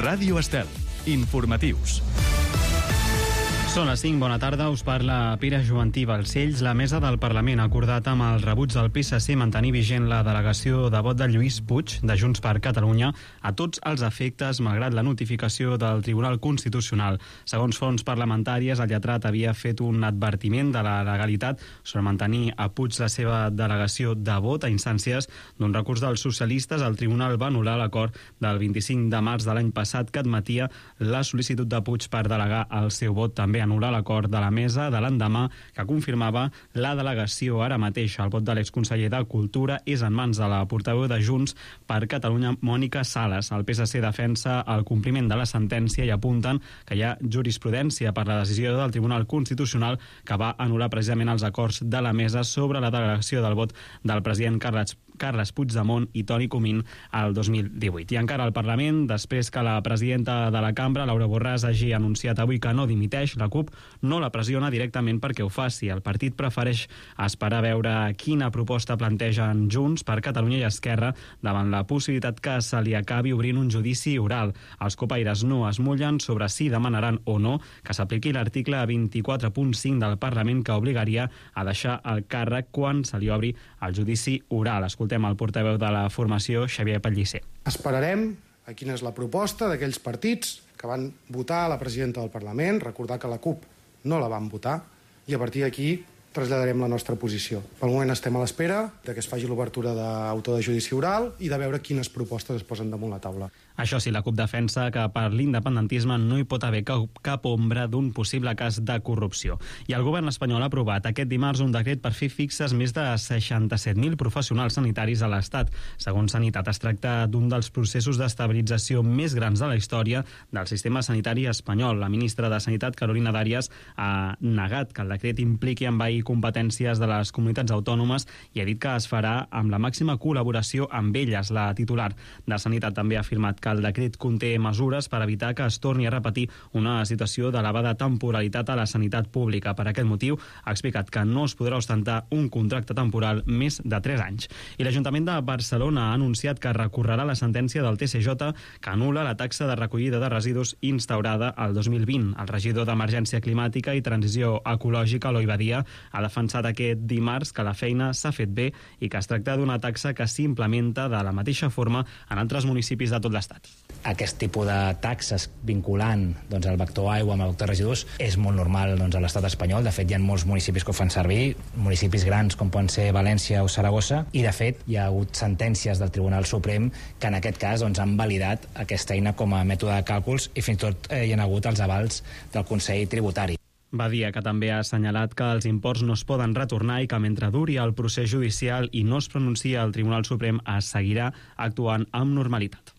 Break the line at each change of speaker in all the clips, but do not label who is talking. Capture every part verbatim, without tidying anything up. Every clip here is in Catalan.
Ràdio Estel. Informatius.
Són les cinc, bona tarda, us parla Pere Joventí Balcells. La mesa del Parlament ha acordat amb el rebuig del P S C mantenir vigent la delegació de vot de Lluís Puig, de Junts per Catalunya, a tots els efectes, malgrat la notificació del Tribunal Constitucional. Segons fonts parlamentàries, el lletrat havia fet un advertiment de la legalitat sobre mantenir a Puig la seva delegació de vot a instàncies d'un recurs dels socialistes. El Tribunal va anul·lar l'acord del vint-i-cinc de març de l'any passat que admetia la sol·licitud de Puig per delegar el seu vot. També anul·lar l'acord de la mesa de l'endemà que confirmava la delegació. Ara mateix el vot de l'exconseller de Cultura és en mans de la portaveu de Junts per Catalunya, Mònica Sales. El P S C defensa el compliment de la sentència i apunten que hi ha jurisprudència per la decisió del Tribunal Constitucional que va anul·lar precisament els acords de la mesa sobre la delegació del vot del president Carles Carles Puigdemont i Toni Comín al dos mil divuit. I encara al Parlament, després que la presidenta de la cambra, Laura Borràs, hagi anunciat avui que no dimiteix, la CUP no la pressiona directament perquè ho faci. El partit prefereix esperar a veure quina proposta plantegen Junts per Catalunya i Esquerra davant la possibilitat que se li acabi obrint un judici oral. Els copaires no es mullen sobre si demanaran o no que s'apliqui l'article vint-i-quatre punt cinc del Parlament que obligaria a deixar el càrrec quan se li obri el judici oral. Escoltem el portaveu de la formació, Xavier Pellicer.
Esperarem a quina és la proposta d'aquells partits que van votar a la presidenta del Parlament, recordar que la CUP no la van votar, i a partir d'aquí traslladarem la nostra posició. Pel moment estem a l'espera de que es faci l'obertura d'autor de judici oral i de veure quines propostes es posen damunt la taula.
Això sí, la CUP defensa que per l'independentisme no hi pot haver cap ombra d'un possible cas de corrupció. I el govern espanyol ha aprovat aquest dimarts un decret per fer fixes més de seixanta-set mil professionals sanitaris a l'Estat. Segons Sanitat, es tracta d'un dels processos d'estabilització més grans de la història del sistema sanitari espanyol. La ministra de Sanitat, Carolina Darias, ha negat que el decret impliqui envair competències de les comunitats autònomes i ha dit que es farà amb la màxima col·laboració amb elles. La titular de Sanitat també ha afirmat que el decret conté mesures per evitar que es torni a repetir una situació d'elevada temporalitat a la sanitat pública. Per aquest motiu ha explicat que no es podrà ostentar un contracte temporal més de tres anys. I l'Ajuntament de Barcelona ha anunciat que recorrerà la sentència del T C J que anul·la la taxa de recollida de residus instaurada el dos mil vint. El regidor d'Emergència Climàtica i Transició Ecològica, Eloi Badia, ha defensat aquest dimarts que la feina s'ha fet bé i que es tracta d'una taxa que s'implementa de la mateixa forma en altres municipis de tot l'Estat.
Aquest tipus de taxes vinculant doncs, el vector aigua amb el vector residus és molt normal doncs, a l'estat espanyol. De fet, hi ha molts municipis que ho fan servir, municipis grans com poden ser València o Saragossa, i de fet hi ha hagut sentències del Tribunal Suprem que en aquest cas doncs, han validat aquesta eina com a mètode de càlculs i fins i tot eh, hi ha hagut els avals del Consell Tributari.
Badia, que també ha assenyalat que els imports no es poden retornar i que mentre duri el procés judicial i no es pronuncia el Tribunal Suprem es seguirà actuant amb normalitat.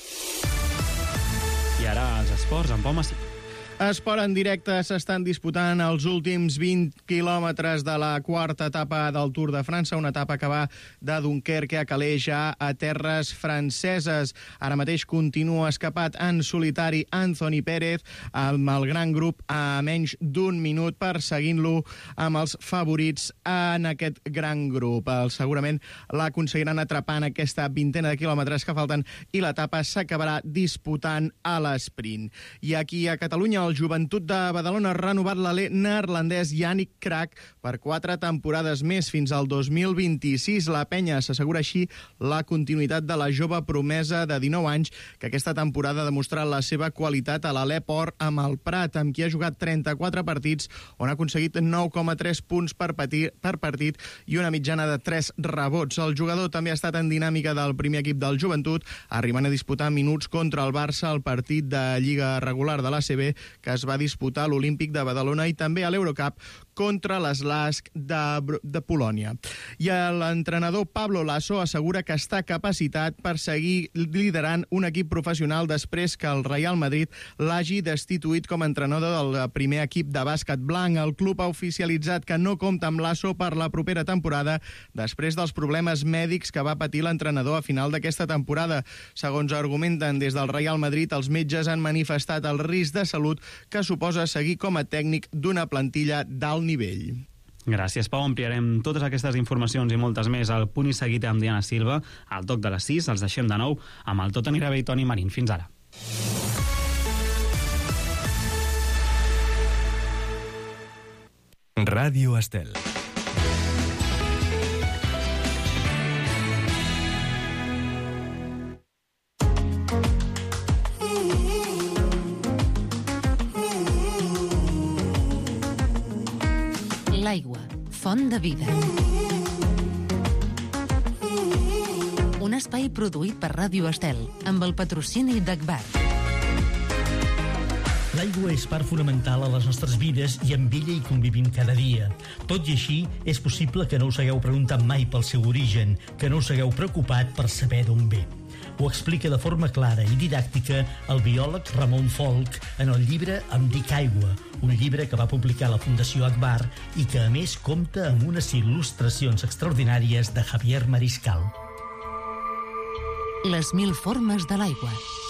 I ara els esports amb Pau Massí.
Esport en directe, s'estan disputant els últims vint quilòmetres de la quarta etapa del Tour de França, una etapa que va de Dunkerque a Calais, ja a terres franceses. Ara mateix continua escapat en solitari Anthony Pérez amb el gran grup a menys d'un minut, perseguint-lo amb els favorits en aquest gran grup. El, segurament l'aconseguiran atrapar en aquesta vintena de quilòmetres que falten i l'etapa s'acabarà disputant a l'esprint. I aquí a Catalunya el Joventut de Badalona ha renovat l'alè neerlandès Yannick Krak per quatre temporades més fins al dos mil vint-i-sis. La penya s'assegura així la continuïtat de la jove promesa de dinou anys que aquesta temporada ha demostrat la seva qualitat a l'Alep Or amb el Prat, amb qui ha jugat trenta-quatre partits on ha aconseguit nou coma tres punts per, patir, per partit i una mitjana de tres rebots. El jugador també ha estat en dinàmica del primer equip del Joventut, arribant a disputar minuts contra el Barça al partit de Lliga regular de l'A C B que es va disputar a l'Olímpic de Badalona i també a l'Eurocup contra l'Slask de, de Polònia. I l'entrenador Pablo Lasso assegura que està capacitat per seguir liderant un equip professional després que el Real Madrid l'hagi destituït com a entrenador del primer equip de bàsquet blanc. El club ha oficialitzat que no compta amb Lasso per la propera temporada després dels problemes mèdics que va patir l'entrenador a final d'aquesta temporada. Segons argumenten des del Real Madrid, els metges han manifestat el risc de salut que suposa seguir com a tècnic d'una plantilla d'alt nivell.
Gràcies, Pau. Ampliarem totes aquestes informacions i moltes més al Punt i Seguit amb Diana Silva. Al toc de les sis els deixem de nou amb el Tot anirà bé i Toni Marín. Fins ara.
Ràdio Estel.
L'aigua, font de vida. Un espai produït per Ràdio Estel, amb el patrocini d'Agbar.
L'aigua és part fonamental a les nostres vides i amb ella hi convivim cada dia. Tot i així, és possible que no us hagueu preguntat mai pel seu origen, que no us hagueu preocupat per saber d'on ve. Ho explica de forma clara i didàctica el biòleg Ramon Folch en el llibre Em dic aigua, un llibre que va publicar la Fundació Agbar i que, a més, compta amb unes il·lustracions extraordinàries de Javier Mariscal.
Les mil formes de l'aigua.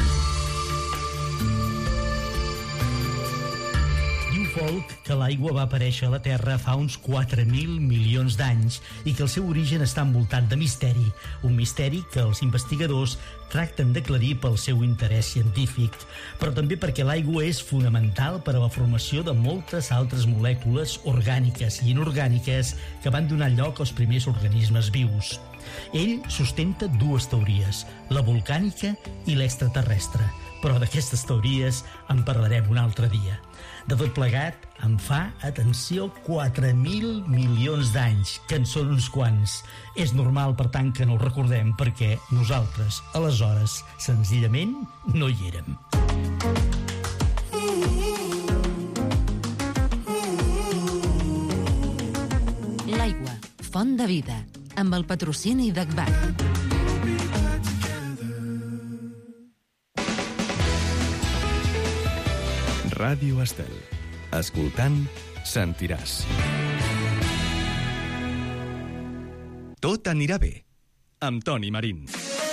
Folch que l'aigua va aparèixer a la Terra fa uns quatre mil milions d'anys i que el seu origen està envoltat de misteri, un misteri que els investigadors tracten d'aclarir pel seu interès científic, però també perquè l'aigua és fonamental per a la formació de moltes altres molècules orgàniques i inorgàniques que van donar lloc als primers organismes vius. Ell sustenta dues teories, la volcànica i l'extraterrestre, però d'aquestes teories en parlarem un altre dia. De tot plegat, en fa, atenció, quatre mil milions d'anys, que en són uns quants. És normal, per tant, que no ho recordem, perquè nosaltres, aleshores, senzillament, no hi érem.
L'aigua, font de vida, amb el patrocini d'Agbar.
Ràdio Estel. Escoltant, sentiràs. Tot anirà bé. Amb Toni Marín.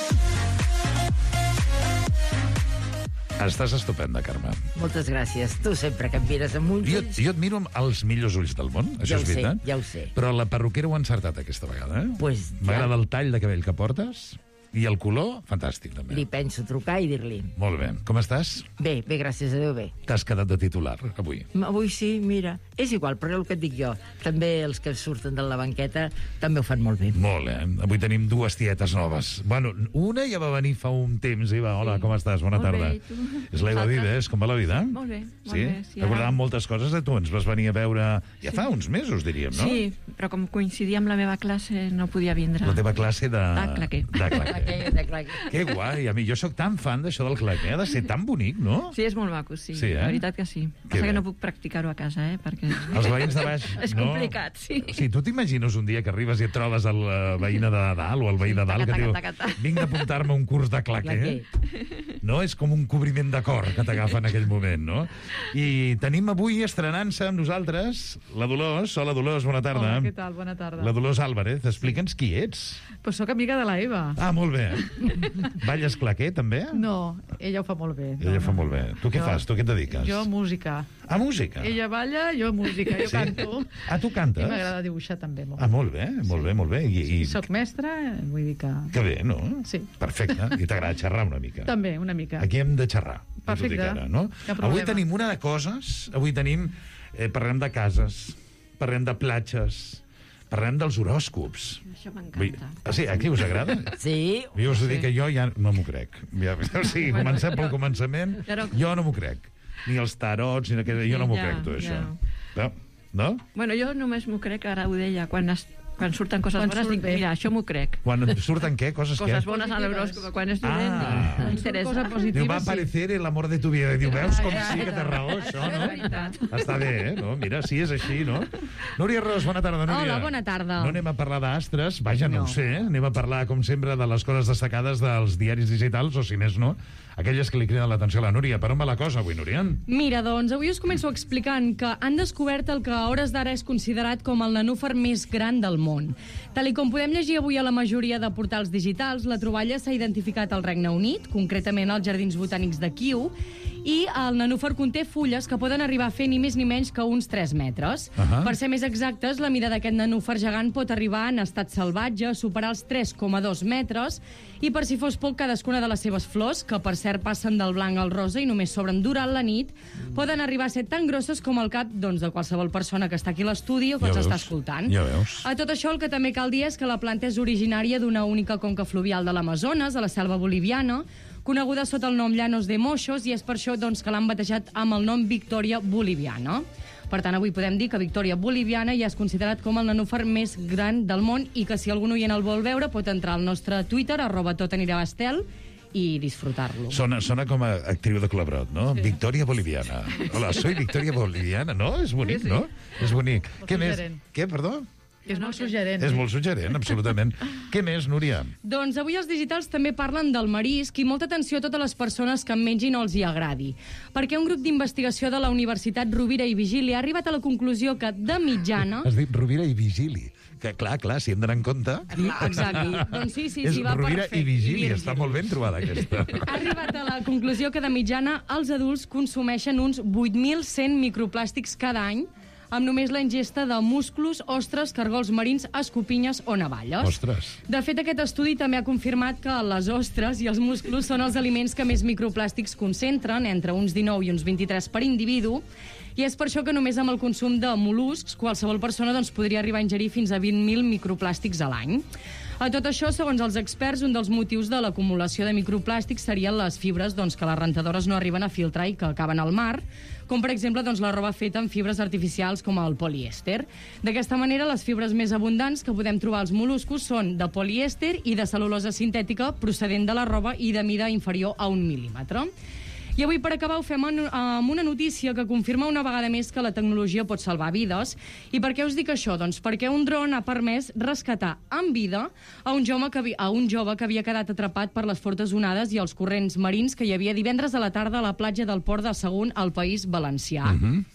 Estàs estupenda, Carme.
Moltes gràcies. Tu sempre que em mires amb ulls...
Jo, jo et miro amb els millors ulls del món, això
ja
és veritat.
Sé, ja ho sé.
Però la perruquera ho ha encertat aquesta vegada, eh?
Pues
m'agrada
ja.
El tall de cabell que portes i el color, fantàstic, també.
Li penso trucar i dir-li.
Molt bé. Com estàs?
Bé, bé, gràcies a Déu, bé.
T'has quedat de titular, avui?
Avui sí, mira. És igual, però el que et dic jo. També els que surten de la banqueta també ho fan molt bé.
Molt bé. Avui tenim dues tietes noves. Bueno, una ja va venir fa un temps i va, hola, com estàs? Bona
molt
tarda.
Bé, i tu?
És l'Eva Vives, com va la vida?
Molt bé, molt
sí?
bé. Sí,
Recordàvem
ara...
moltes coses de tu. Ens vas venir a veure ja fa uns mesos, diríem, no?
Sí, però com coincidia amb la meva classe no podia vindre.
La teva classe de...
De claqué.
De claqué.
De claqué.
Que guai, a mi jo sóc tan fan d'això del claqué, ha de ser tan bonic, no?
Sí, és molt maco, sí,
sí eh?
La veritat que sí.
Que
Passa
bé.
que no puc practicar-ho a casa, eh? Perquè...
Els veïns de baix...
és
no?
complicat, sí.
Sí, tu t'imagines un dia que arribes i et trobes el uh, veïna de dalt o el veí de dalt
taca,
que diu,
taca, taca.
vinc d'apuntar-me a un curs de claqué.
Claqué.
No? És com un cobriment de cor que t'agafa en aquell moment, no? I tenim avui estrenant-se amb nosaltres la Dolors. Hola, Dolors, bona tarda.
Hola, què tal? Bona tarda.
La Dolors Álvarez. Explica'ns qui ets.
Pues soc amiga de la Eva.
Ah, molt bé. Balles claqué, també?
No, ella ho fa molt bé.
Ella
no,
fa
no.
molt bé. Tu què
Jo-
fas? Tu què et dediques?
Jo música.
A música?
Ella balla, jo música, jo
Sí?
canto.
Ah, tu cantes?
I m'agrada dibuixar també molt.
Ah, molt bé, molt bé, molt bé. I, i...
Soc mestra, vull dir que...
Que bé, no?
Sí.
Perfecte. I t'agrada xerrar una mica.
També, una mica.
Aquí hem de xerrar.
Perfecte.
Tot i que ara, no?
Cap problema.
Avui tenim una de coses, avui tenim... Eh, parlem de cases, parlem de platges, parlem dels horòscops.
Això
Vull...
m'encanta.
Ah, sí, aquí us agrada?
Sí.
Jo us
Sí.
dic que jo ja no m'ho crec. Ja, o sigui,
Bueno,
comencem pel
però-
començament,
però-
jo no m'ho crec. Ni els tarots, ni aquella... Jo no m'ho
Ja,
crec, tot això.
ja.
No? No?
Bueno, jo només m'ho crec, ara ho deia, quan, es, quan surten coses
Quan
bones,
surt
dic,
bé.
mira, això m'ho crec.
Quan surten què? Coses,
Coses
què?
bones a l'horòscop, quan és dolent,
Ah.
no interessa.
Cosa positiva,
Diu, va
sí.
aparecer el amor de tu vida. Diu, veus com
Ah,
sí que té raó, això, no? Està bé, eh? No? Mira, sí, és així, no? Núria Ros, bona tarda, Núria.
Hola, bona tarda.
No anem a parlar d'astres, vaja, no,
No.
ho sé, eh? Anem a parlar, com sempre, de les coses destacades dels diaris digitals, o si més no, aquelles que li criden l'atenció a la Núria. Per on va la cosa avui, Núria?
Mira, doncs, avui us començo explicant que han descobert el que a hores d'ara és considerat com el nenúfar més gran del món. Tal i com podem llegir avui a la majoria de portals digitals, la troballa s'ha identificat al Regne Unit, concretament als Jardins Botànics de Kew, i el nenúfar conté fulles que poden arribar a fer ni més ni menys que uns tres metres.
Ahà.
Per ser més exactes, la mida d'aquest nenúfar gegant pot arribar en estat salvatge a superar els tres coma dos metres, i per si fos poc, cadascuna de les seves flors, que per cert passen del blanc al rosa i només s'obren durant la nit, poden arribar a ser tan grosses com el cap doncs, de qualsevol persona que està aquí a l'estudi o que
Ja
ens
veus,
està escoltant.
ja veus.
A tot això, el que també cal dir és que la planta és originària d'una única conca fluvial de l'Amazones, a la selva boliviana, coneguda sota el nom Llanos de Moixos, i és per això doncs, que l'han batejat amb el nom Victòria Boliviana. Per tant, avui podem dir que Victòria Boliviana ja és considerat com el nenúfar més gran del món i que si algun oient el vol veure pot entrar al nostre Twitter, arroba tot anirà a estel, i disfrutar-lo.
Sona, sona com a actriu de Colabrot, no? Sí. Victòria Boliviana. Hola, soy Victòria Boliviana, no? És bonic,
Sí, sí.
no? És bonic.
Molt
Què més?
suggerent.
Què, perdó?
És molt suggerent.
És molt suggerent, absolutament. Què més, Núria?
Doncs avui els digitals també parlen del marisc i molta atenció a totes les persones que en mengin o els hi agradi. Perquè un grup d'investigació de la Universitat Rovira i Vigili ha arribat a la conclusió que, de mitjana...
Has dit Rovira i Vigili. Que, clar, clar, si hem d'anar en compte...
Exacte. Doncs sí, sí,
és
sí, va
Rovira
perfecte.
i Vigili,
Virgili.
està molt ben trobada aquesta.
Ha arribat a la conclusió que, de mitjana, els adults consumeixen uns vuit mil cent microplàstics cada any, amb només la ingesta de musclos, ostres, cargols marins, escopinyes o navalles.
Ostres.
De fet, aquest estudi també ha confirmat que les ostres i els musclos són els aliments que més microplàstics concentren, entre uns dinou i uns vint-i-tres per individu, i és per això que només amb el consum de mol·luscs qualsevol persona doncs, podria arribar a ingerir fins a vint mil microplàstics a l'any. A tot això, segons els experts, un dels motius de l'acumulació de microplàstics serien les fibres doncs, que les rentadores no arriben a filtrar i que acaben al mar, com per exemple doncs, la roba feta amb fibres artificials com el polièster. D'aquesta manera, les fibres més abundants que podem trobar als mol·luscos són de polièster i de cel·lulosa sintètica procedent de la roba i de mida inferior a un mil·límetre. I avui, per acabar, ho fem amb una notícia que confirma una vegada més que la tecnologia pot salvar vides. I per què us dic això? Doncs perquè un dron ha permès rescatar en vida a un jove que, havia, a un jove que havia quedat atrapat per les fortes onades i els corrents marins que hi havia divendres a la tarda a la platja del Port de Sagunt, al País Valencià.
Uh -huh.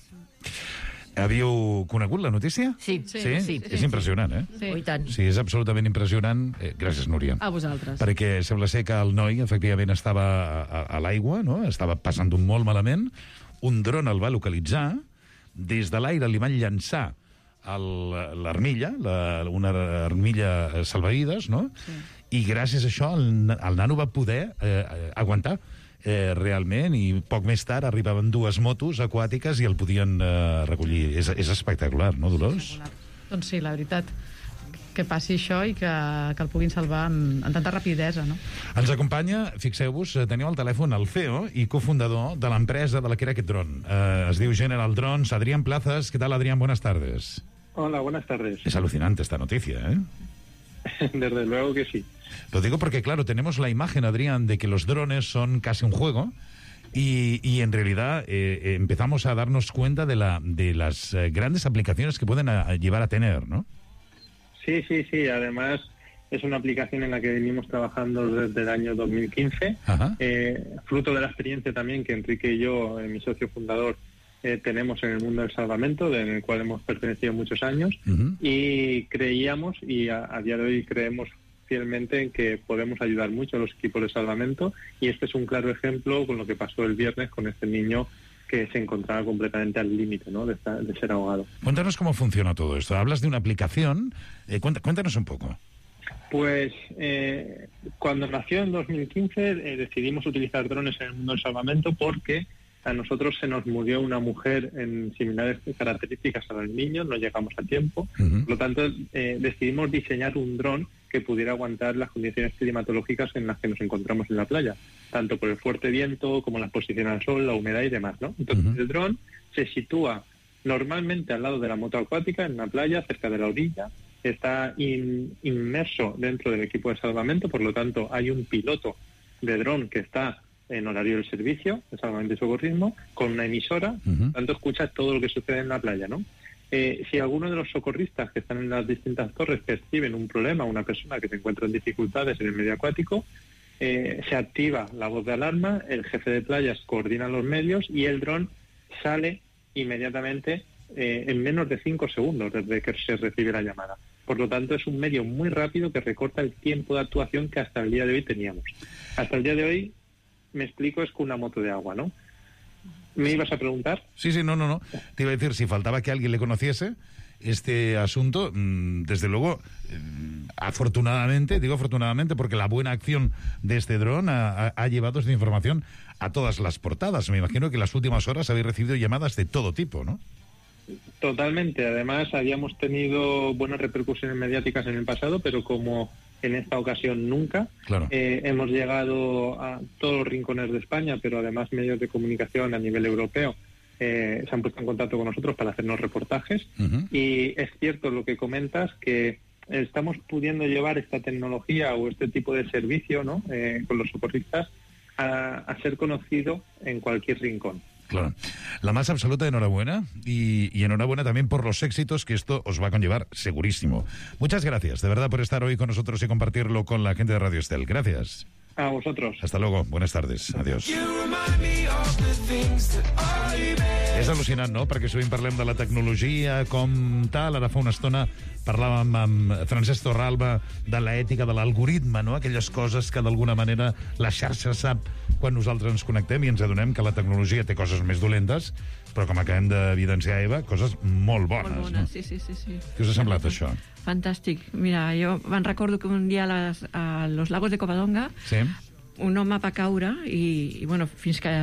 Havíeu conegut la notícia?
Sí.
Sí?
Sí, sí.
És impressionant, eh?
Sí. I tant.
Sí, és absolutament impressionant. Eh, gràcies, Núria.
A vosaltres.
Perquè sembla ser que el noi, efectivament, estava a, a l'aigua, no? Estava passant-ho molt malament. Un dron el va localitzar. Des de l'aire li van llançar l'armilla, la, una armilla salvavides, no? Sí. I gràcies a això el, el nano va poder eh, aguantar eh, realment, i poc més tard arribaven dues motos aquàtiques i el podien eh, recollir. És, és espectacular, no, Dolors?
Doncs sí, la veritat, que passi això i que, que el puguin salvar amb, amb tanta rapidesa, no?
Ens acompanya, fixeu-vos, teniu al telèfon el C E O i cofundador de l'empresa de la que era aquest dron. Eh, es diu General Drones, Adrián Plazas. ¿Qué tal, Adrián? Buenas tardes.
Hola, buenas tardes.
Es alucinante esta noticia, ¿eh?
Desde luego que sí.
Lo digo porque, claro, tenemos la imagen, Adrián, de que los drones son casi un juego y, y en realidad eh, empezamos a darnos cuenta de, la, de las eh, grandes aplicaciones que pueden a, a llevar a tener, ¿no?
Sí, sí, sí. Además, es una aplicación en la que venimos trabajando desde el año dos mil quince, eh, fruto de la experiencia también que Enrique y yo, eh, mi socio fundador, eh, tenemos en el mundo del salvamento, en el cual hemos pertenecido muchos años, uh-huh. y creíamos, y a, a día de hoy creemos fielmente en que podemos ayudar mucho a los equipos de salvamento, y este es un claro ejemplo con lo que pasó el viernes con este niño que se encontraba completamente al límite, ¿no?, de, estar, de ser ahogado.
Cuéntanos cómo funciona todo esto. Hablas de una aplicación, eh, cuéntanos un poco.
Pues eh, cuando nació en dos mil quince eh, decidimos utilizar drones en el mundo del salvamento porque a nosotros se nos murió una mujer en similares características a los niños, no llegamos a tiempo. Uh-huh. Por lo tanto, eh, decidimos diseñar un dron que pudiera aguantar las condiciones climatológicas en las que nos encontramos en la playa, tanto por el fuerte viento como la exposición al sol, la humedad y demás, ¿no? Entonces, uh-huh. el dron se sitúa normalmente al lado de la moto acuática, en la playa, cerca de la orilla, está in, inmerso dentro del equipo de salvamento, por lo tanto, hay un piloto de dron que está en horario del servicio, de salvamento y socorrismo, con una emisora, uh-huh. tanto escucha todo lo que sucede en la playa, ¿no? Eh, si alguno de los socorristas que están en las distintas torres perciben un problema, una persona que se encuentra en dificultades en el medio acuático, eh, se activa la voz de alarma, el jefe de playas coordina los medios y el dron sale inmediatamente eh, en menos de cinco segundos desde que se recibe la llamada. Por lo tanto, es un medio muy rápido que recorta el tiempo de actuación que hasta el día de hoy teníamos. Hasta el día de hoy, me explico, es con una moto de agua, ¿no? ¿Me ibas a preguntar?
Sí, sí, no, no, no. Te iba a decir, si faltaba que alguien le conociese este asunto, desde luego, afortunadamente, digo afortunadamente, porque la buena acción de este dron ha, ha llevado esta información a todas las portadas. Me imagino que en las últimas horas habéis recibido llamadas de todo tipo, ¿no?
Totalmente. Además, habíamos tenido buenas repercusiones mediáticas en el pasado, pero como en esta ocasión nunca,
claro.
eh, hemos llegado a todos los rincones de España, pero además medios de comunicación a nivel europeo eh, se han puesto en contacto con nosotros para hacernos reportajes. Uh-huh. Y es cierto lo que comentas, que estamos pudiendo llevar esta tecnología o este tipo de servicio, ¿no? eh, con los socorristas a, a ser conocido en cualquier rincón.
Claro. La más absoluta enhorabuena y, y enhorabuena también por los éxitos que esto os va a conllevar, segurísimo. Muchas gracias, de verdad, por estar hoy con nosotros y compartirlo con la gente de Radio Estel. Gracias.
A vosotros.
Hasta luego, buenas tardes, adiós. És al·lucinant, no?, perquè sovint parlem de la tecnologia com tal. Ara fa una estona parlàvem amb Francesc Torralba de l'ètica de l'algoritme, no?, aquelles coses que d'alguna manera la xarxa sap quan nosaltres ens connectem, i ens adonem que la tecnologia té coses més dolentes, però com acabem d'evidenciar, Eva, coses molt bones.
Molt bones,
no?
sí, sí, sí, sí.
Què us ha semblat, això?
Fantàstic. Mira, jo me'n recordo que un dia a, les, a los lagos de Covadonga
sí.
un home va caure i, i bueno, fins que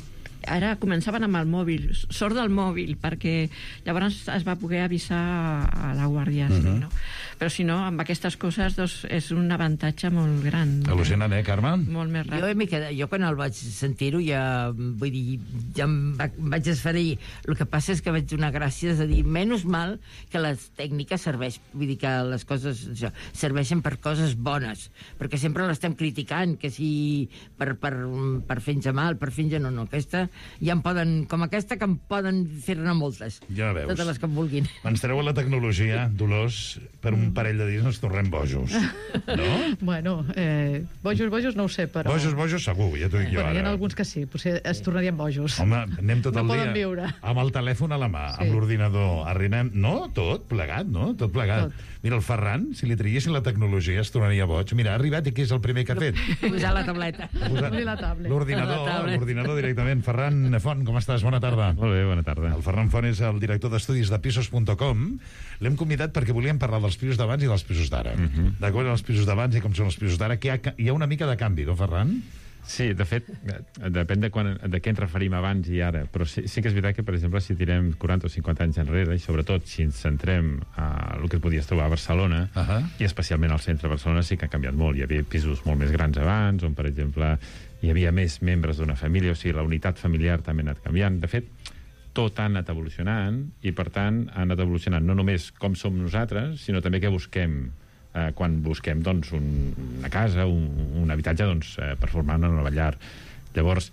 ara començaven amb el mòbil, sort del mòbil, perquè llavors es va poder avisar a la Guàrdia Civil, uh-huh. no? Però si no, amb aquestes coses doncs, és un avantatge molt gran.
Al·lucinant, eh, Carme?
Molt més ràpid.
Jo, m'he quedat, jo quan el vaig sentir-ho ja, vull dir, ja em, va, em vaig esferir. El que passa és que vaig donar gràcies a dir, menys mal que la tècnica serveix, vull dir que les coses això, serveixen per coses bones, perquè sempre l'estem criticant, que si per, per, per fer-nos mal, per fer-nos no, no, aquesta ja en poden, com aquesta, que en poden fer-ne moltes.
Ja veus.
Totes les que en vulguin.
Ens treuen la tecnologia, Dolors, per un parell de dies ens tornem bojos. No?
Bueno, eh, bojos, bojos no ho sé, però...
Bojos, bojos segur, ja t'ho dic jo
bueno,
ara.
Hi ha alguns que sí, potser es tornarien bojos.
Home, anem tot
no
el
dia
viure. Amb el telèfon a la mà, sí. Amb l'ordinador, arribem... No, tot plegat, no? Tot plegat. Tot. Mira, el Ferran, si li traiessin la tecnologia, es tornaria boig. Mira, ha arribat i què és el primer que ha fet?
Posar la tableta.
Posar la tablet.
L'ordinador, l'ordinador directament. Ferran Font, com estàs? Bona tarda.
Molt bé, bona tarda.
El Ferran Font és el director d'estudis de pisos punt com. L'hem convidat perquè volíem parlar dels pisos d'abans i dels pisos d'ara. Uh -huh. D'acord amb els pisos d'abans i com són els pisos d'ara, que hi ha, hi ha una mica de canvi, no, Ferran?
Sí, de fet, depèn de, quan, de què ens referim abans i ara, però sí, sí que és veritat que, per exemple, si tirem quaranta o cinquanta anys enrere, i sobretot si ens centrem a el que et podies trobar a Barcelona, uh -huh. i especialment al centre de Barcelona, sí que ha canviat molt. Hi havia pisos molt més grans abans, on, per exemple, hi havia més membres d'una família, o sigui, la unitat familiar també ha anat canviant. De fet, tot ha anat evolucionant, i, per tant, ha anat evolucionant no només com som nosaltres, sinó també què busquem Eh, quan busquem doncs, un, una casa, un, un habitatge doncs, eh, per formar una nova llar. Llavors,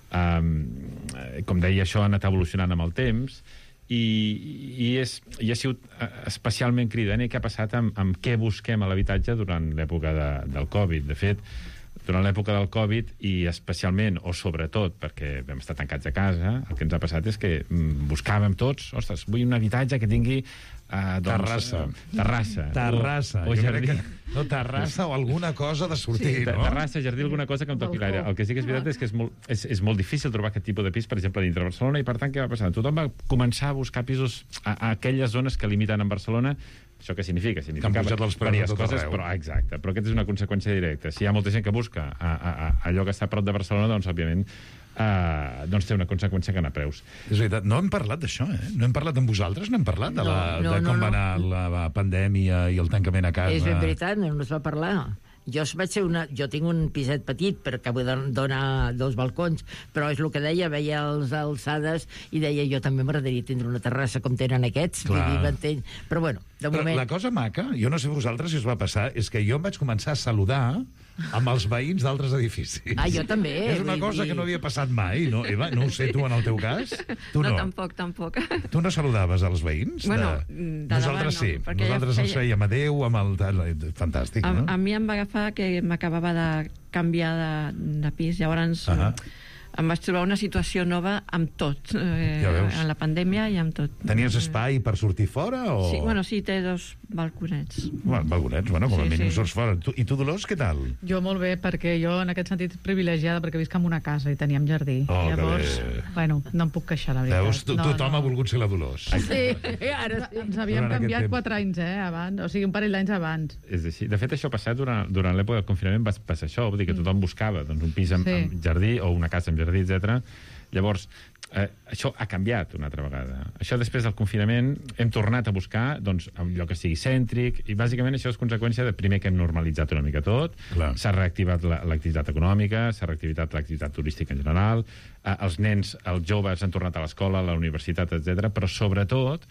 eh, com deia, això ha anat evolucionant amb el temps i, i, és, i ha sigut especialment cridaner què ha passat amb, amb què busquem a l'habitatge durant l'època de, del Covid. De fet, durant l'època del Covid, i especialment, o sobretot, perquè vam estar tancats a casa, el que ens ha passat és que mm, buscàvem tots, ostres, vull un habitatge que tingui Uh, doncs,
Terrassa.
Uh, terrassa.
Terrassa.
O, o jardí.
Que, no, terrassa o alguna cosa de sortir,
sí,
no?
Terrassa, jardí, alguna cosa que em toqui l'aire. El que sí que és veritat és que és molt, és, és molt difícil trobar aquest tipus de pis, per exemple, dintre Barcelona, i per tant, què va passar? Tothom va començar a buscar pisos a, a aquelles zones que limiten en Barcelona. Això què significa? Significa
que han pujat els preus de tot
coses,
arreu.
Però, exacte, però aquesta és una conseqüència directa. Si hi ha molta gent que busca a, a, a allò que està a prop de Barcelona, doncs, òbviament, Uh, doncs té una conseqüència que anar a preus.
És veritat, no hem parlat d'això, eh? No hem parlat amb vosaltres, no hem parlat de, la,
no, no,
de com
no,
va anar
no.
la, la pandèmia i el tancament a casa.
És ben veritat, no es va parlar. Jo vaig ser una... Jo tinc un piset petit perquè vull donar dos balcons, però és el que deia, veia les alçades i deia, jo també m'agradaria tindre una terrassa com tenen aquests. Vull dir, però bueno, de
però
moment...
La cosa maca, jo no sé vosaltres si us va passar, és que jo em vaig començar a saludar amb els veïns d'altres edificis.
Ah, jo també.
És una cosa dir... que no havia passat mai, no? Eva, no ho sé, tu en el teu cas? Tu no,
no tampoc, tampoc.
Tu no saludaves als veïns?
Bueno, de, de
Nosaltres
davant,
sí.
No,
Nosaltres
feia...
ens fèiem adéu amb el... Fantàstic,
a,
no?
A mi em va agafar que m'acabava de canviar de, de pis, llavors... Uh -huh. em vaig trobar una situació nova amb tot, eh,
Ja veus.
en la pandèmia i amb tot.
Tenies espai per sortir fora? O...
Sí, bueno, sí, té dos balconets.
Bueno, balconets, bueno, com a
Sí,
mínim
sí.
surts fora. Tu, I tu, Dolors, què tal?
Jo molt bé, perquè jo en aquest sentit privilegiada, perquè visc en una casa i teníem jardí.
Oh, que
Llavors,
bé.
bueno, no em puc queixar, la veritat.
Veus? Tu,
no,
tothom
no.
ha volgut ser la Dolors.
Sí, ara sí. Ens havíem
Durant aquest
canviat
temps.
quatre anys, eh, abans, o sigui, un parell d'anys abans.
És així. De fet, això ha passat durant, durant l'època del confinament, va passar això, vull dir que tothom buscava doncs, un pis amb,
Sí.
amb jardí o una casa amb jardí, etcètera. Llavors, eh, això ha canviat una altra vegada. Això després del confinament hem tornat a buscar doncs, un lloc que sigui cèntric i bàsicament això és conseqüència de primer que hem normalitzat una mica tot, s'ha reactivat la- l'activitat econòmica, s'ha reactivat l'activitat turística en general, eh, els nens, els joves han tornat a l'escola, a la universitat, etcètera, però sobretot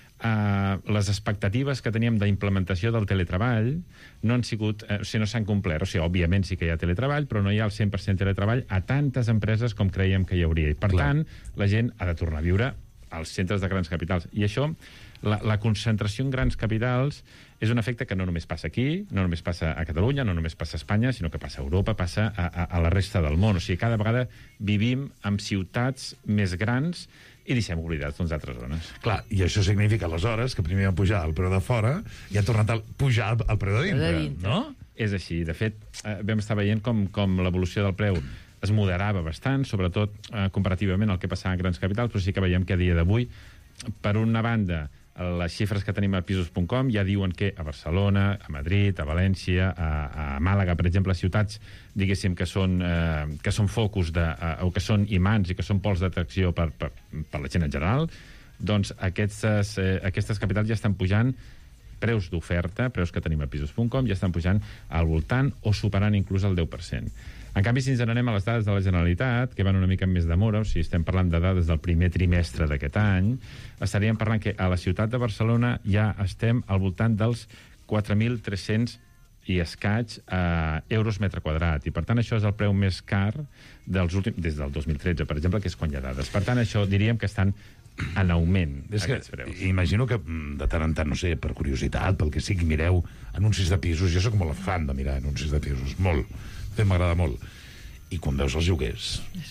Uh, les expectatives que teníem d'implementació del teletreball no han sigut, eh, o sigui, no s'han complert. O sigui, òbviament sí que hi ha teletreball, però no hi ha el cent per cent teletreball a tantes empreses com creiem que hi hauria. I, per Clar. tant, la gent ha de tornar a viure als centres de grans capitals. I això, la, la concentració en grans capitals és un efecte que no només passa aquí, no només passa a Catalunya, no només passa a Espanya, sinó que passa a Europa, passa a, a, a la resta del món. O sigui, cada vegada vivim en ciutats més grans i deixem oblidats d'unes altres zones.
Clar, i això significa, aleshores, que primer va pujar el preu de fora i ha tornat a pujar el preu de dintre, no?
És així. De fet, eh, vam estar veient com, com l'evolució del preu es moderava bastant, sobretot eh, comparativament al que passava en grans capitals, però sí que veiem que a dia d'avui, per una banda, les xifres que tenim a pisos punt com ja diuen que a Barcelona, a Madrid, a València, a, a Màlaga, per exemple, ciutats, diguéssim, que són, eh, que són focus de, eh, o que són imants i que són pols d'atracció per, per, per la gent en general, doncs aquestes, eh, aquestes capitals ja estan pujant preus d'oferta, preus que tenim a pisos punt com, ja estan pujant al voltant o superant inclús el deu per cent. En canvi, si ens anem a les dades de la Generalitat, que van una mica més demora, o sigui, estem parlant de dades del primer trimestre d'aquest any, estaríem parlant que a la ciutat de Barcelona ja estem al voltant dels quatre mil tres-cents i escaig eh, euros metre quadrat. I, per tant, això és el preu més car dels últims, des del dos mil tretze, per exemple, que és quan hi ha dades. Per tant, això diríem que estan en augment,
és que
aquests preus.
imagino que de tant en tant, no sé, per curiositat, pel que sigui, mireu anuncis de pisos. Jo soc molt fan de mirar anuncis de pisos, molt. A mi m'agrada molt. I quan veus els lloguers...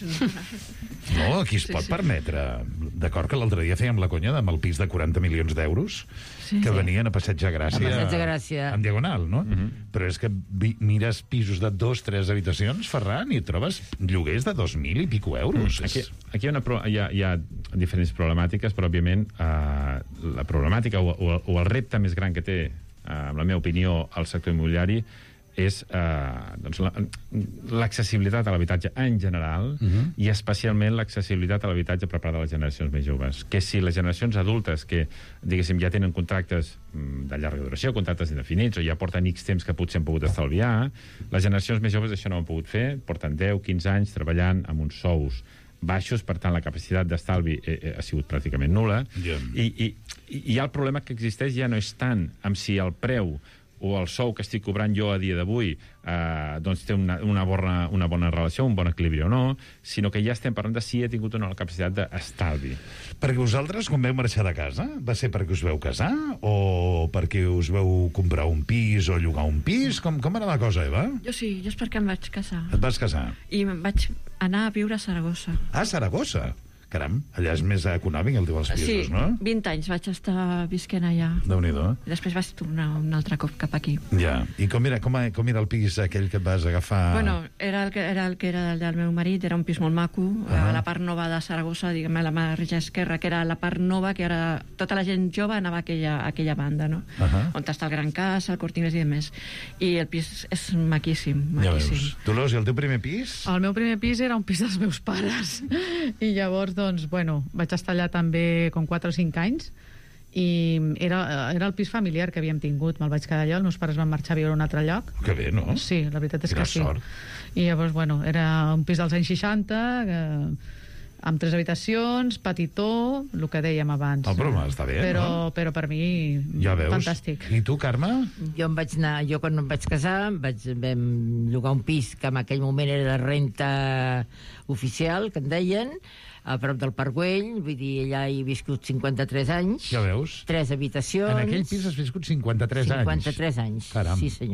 No, aquí es
Sí,
pot
sí.
permetre... D'acord que l'altre dia fèiem la conya amb el pis de quaranta milions d'euros
Sí,
que
sí.
venien a Passeig de Gràcia...
A Passeig de Gràcia.
En diagonal, no? Però és que vi, mires pisos de dos, tres habitacions, Ferran, i trobes lloguers de dos mil i pico euros.
Mm. Aquí, aquí hi, ha una pro hi, ha, hi ha diferents problemàtiques, però, òbviament, eh, la problemàtica o, o, o el repte més gran que té, eh, en la meva opinió, el sector immobiliari és eh, doncs la- l'accessibilitat a l'habitatge en general
Uh -huh.
i especialment l'accessibilitat a l'habitatge per part de les generacions més joves. Que si les generacions adultes que, diguéssim, ja tenen contractes mm, de llarga duració, contractes indefinits, o ja porten X temps que potser han pogut estalviar, les generacions més joves això no ho han pogut fer, porten deu, quinze anys treballant amb uns sous baixos, per tant la capacitat d'estalvi eh, eh, ha sigut pràcticament nul·la.
Ja.
I, i, i ja el problema que existeix ja no és tant amb si el preu o el sou que estic cobrant jo a dia d'avui eh, doncs té una, una, bona, una bona relació, un bon equilibri o no, sinó que ja estem parlant de si he tingut una capacitat d'estalvi.
Perquè vosaltres, quan veu marxar de casa, va ser perquè us veu casar o perquè us veu comprar un pis o llogar un pis? Com, com era la cosa, Eva?
Jo sí, jo és perquè em vaig casar.
Et vas casar?
I em vaig anar a viure a Saragossa.
Ah, Saragossa. Caram, allà és més econòmic el teu dels pisos,
Sí,
no?
vint anys vaig estar visquent allà.
Déu-n'hi-do.
I després vaig tornar un altre cop cap aquí.
Ja. I com era, com, com era el pis aquell que et vas agafar?
Bueno, era el que era el que era el del meu marit, era un pis molt maco,
Ah.
a la part nova de Saragossa, diguem, a la marge esquerra, que era la part nova, que ara tota la gent jove anava a aquella, a aquella banda, no?
Ahà.
On està el Gran Cas, el Corte Inglés i demés. I el pis és maquíssim,
Ja
maquíssim.
veus. Dolors, i el teu primer pis?
El meu primer pis era un pis dels meus pares. I llavors, doncs, bueno, vaig estar allà també com quatre o cinc anys i era, era el pis familiar que havíem tingut. Me'l vaig quedar allò, els meus pares van marxar a viure a un altre lloc.
Que bé, no?
Sí, la veritat és
Quina
que sí.
sort.
I llavors, bueno, era un pis dels anys seixanta, que, amb tres habitacions, petitó, el que dèiem abans.
Oh, però està bé,
però,
no?
Però per mi,
Ja veus.
fantàstic.
I tu, Carme?
Jo em vaig anar, jo quan em vaig casar em vaig, vam llogar un pis que en aquell moment era de renta oficial, que en deien, a prop del Parc Güell, vull dir, allà he viscut cinquanta-tres anys.
Ja veus.
Tres habitacions.
En aquell pis has viscut cinquanta-tres anys.
cinquanta-tres anys,
Caram.
sí senyor.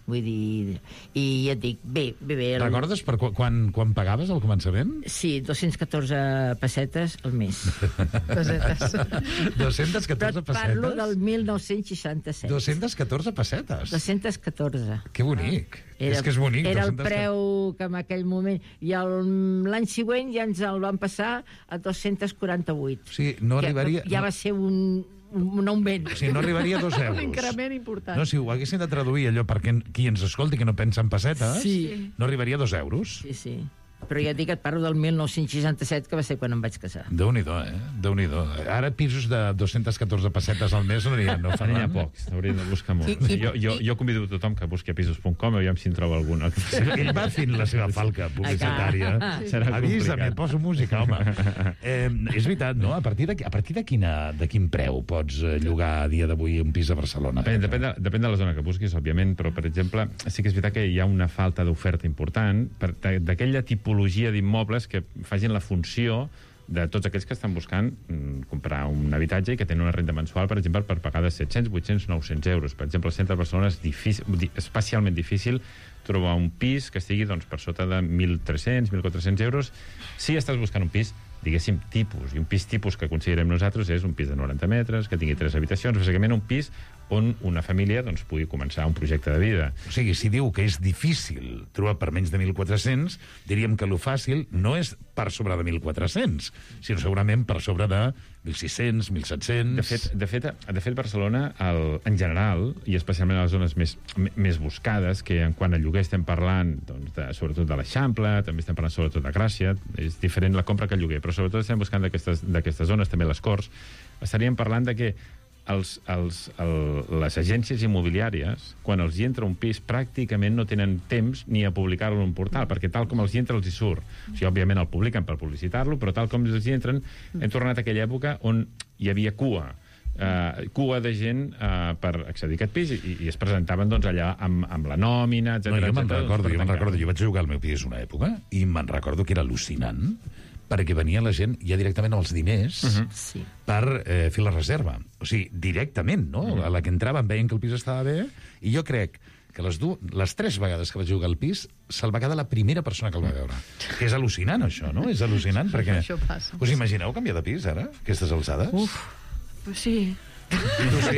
Vull dir... I ja et dic, bé, bé, bé... El...
Recordes per qu quan, quan pagaves al començament?
Sí, dos-cents catorze pessetes al mes.
Pessetes.
dos-cents catorze
Però et parlo
pessetes?
del mil nou-cents seixanta-set.
dos-cents catorze pessetes?
dos-cents catorze.
Que bonic.
Era,
és que és bonic.
Era el
dos-cents...
preu que en aquell moment... I l'any següent ja ens el van passar a dos-cents quaranta-vuit.
Sí, no arribaria...
Ja, ja va ser un, un augment.
Sí, no arribaria a dos euros.
Un increment important.
No, si ho haguessin de traduir allò perquè qui ens escolti que no pensa en pessetes,
Sí.
no arribaria a dos euros.
Sí, sí. Però ja et dic que et parlo del mil nou-cents seixanta-set, que va ser quan em vaig casar.
Déu-n'hi-do, eh? Déu-n'hi-do. Ara pisos de dos-cents catorze pessetes al mes no n'hi ha, no fa
N'hi ha
res.
pocs, n'hauríem de buscar molt.
I- i-
jo, jo, jo convido a tothom que busqui a pisos punt com, aviam si en troba algun.
Ell va fent la seva falca publicitària.
Serà
Avisa-me,
complicat.
poso música, home. Eh, és veritat, no? A partir, de, a partir de, quina, de quin preu pots eh, llogar a dia d'avui un pis a Barcelona?
Depèn, depèn, de, depèn de la zona que busquis, òbviament, però, per exemple, sí que és veritat que hi ha una falta d'oferta important per- de- d'aquella tipologia d'immobles que facin la funció de tots aquells que estan buscant mm, comprar un habitatge i que tenen una renda mensual, per exemple, per pagar de set-cents, vuit-cents, nou-cents euros. Per exemple, al centre de Barcelona és difícil, di- especialment difícil trobar un pis que estigui doncs, per sota de mil tres-cents, mil quatre-cents euros. Si estàs buscant un pis, diguéssim, tipus, i un pis tipus que considerem nosaltres és un pis de noranta metres, que tingui tres habitacions, bàsicament un pis on una família doncs, pugui començar un projecte de vida.
O sigui, si diu que és difícil trobar per menys de mil quatre-cents, diríem que lo fàcil no és per sobre de mil quatre-cents, sinó segurament per sobre de mil sis-cents, mil set-cents...
De fet, de fet, de fet Barcelona, el, en general, i especialment a les zones més, més buscades, que en quant a lloguer estem parlant, doncs, de, sobretot de l'Eixample, també estem parlant sobretot de Gràcia, és diferent la compra que el lloguer, però sobretot estem buscant d'aquestes zones, també les Corts, estaríem parlant de que els, els, el, les agències immobiliàries, quan els hi entra un pis, pràcticament no tenen temps ni a publicar-lo en un portal, perquè tal com els hi entra, els hi surt. O sigui, òbviament el publiquen per publicitar-lo, però tal com els hi entren, hem tornat a aquella època on hi havia cua. Uh, cua de gent uh, per accedir a aquest pis i, i es presentaven doncs, allà amb, amb la nòmina, etcètera.
No, jo me'n
etcètera,
recordo,
doncs,
jo me'n
per
recordo, jo vaig jugar al meu pis una època i me'n recordo que era al·lucinant perquè venia la gent ja directament amb els diners uh -huh.
Sí.
per eh, fer la reserva. O sigui, directament, no? Uh -huh. A la que entraven veien que el pis estava bé i jo crec que les, du les tres vegades que vaig jugar al pis se'l va quedar la primera persona que el va veure. Que és al·lucinant, això, no? És al·lucinant perquè...
Això passa.
Us imagineu canviar de pis, ara, aquestes alçades?
Uf, pues sí.
Tu sí?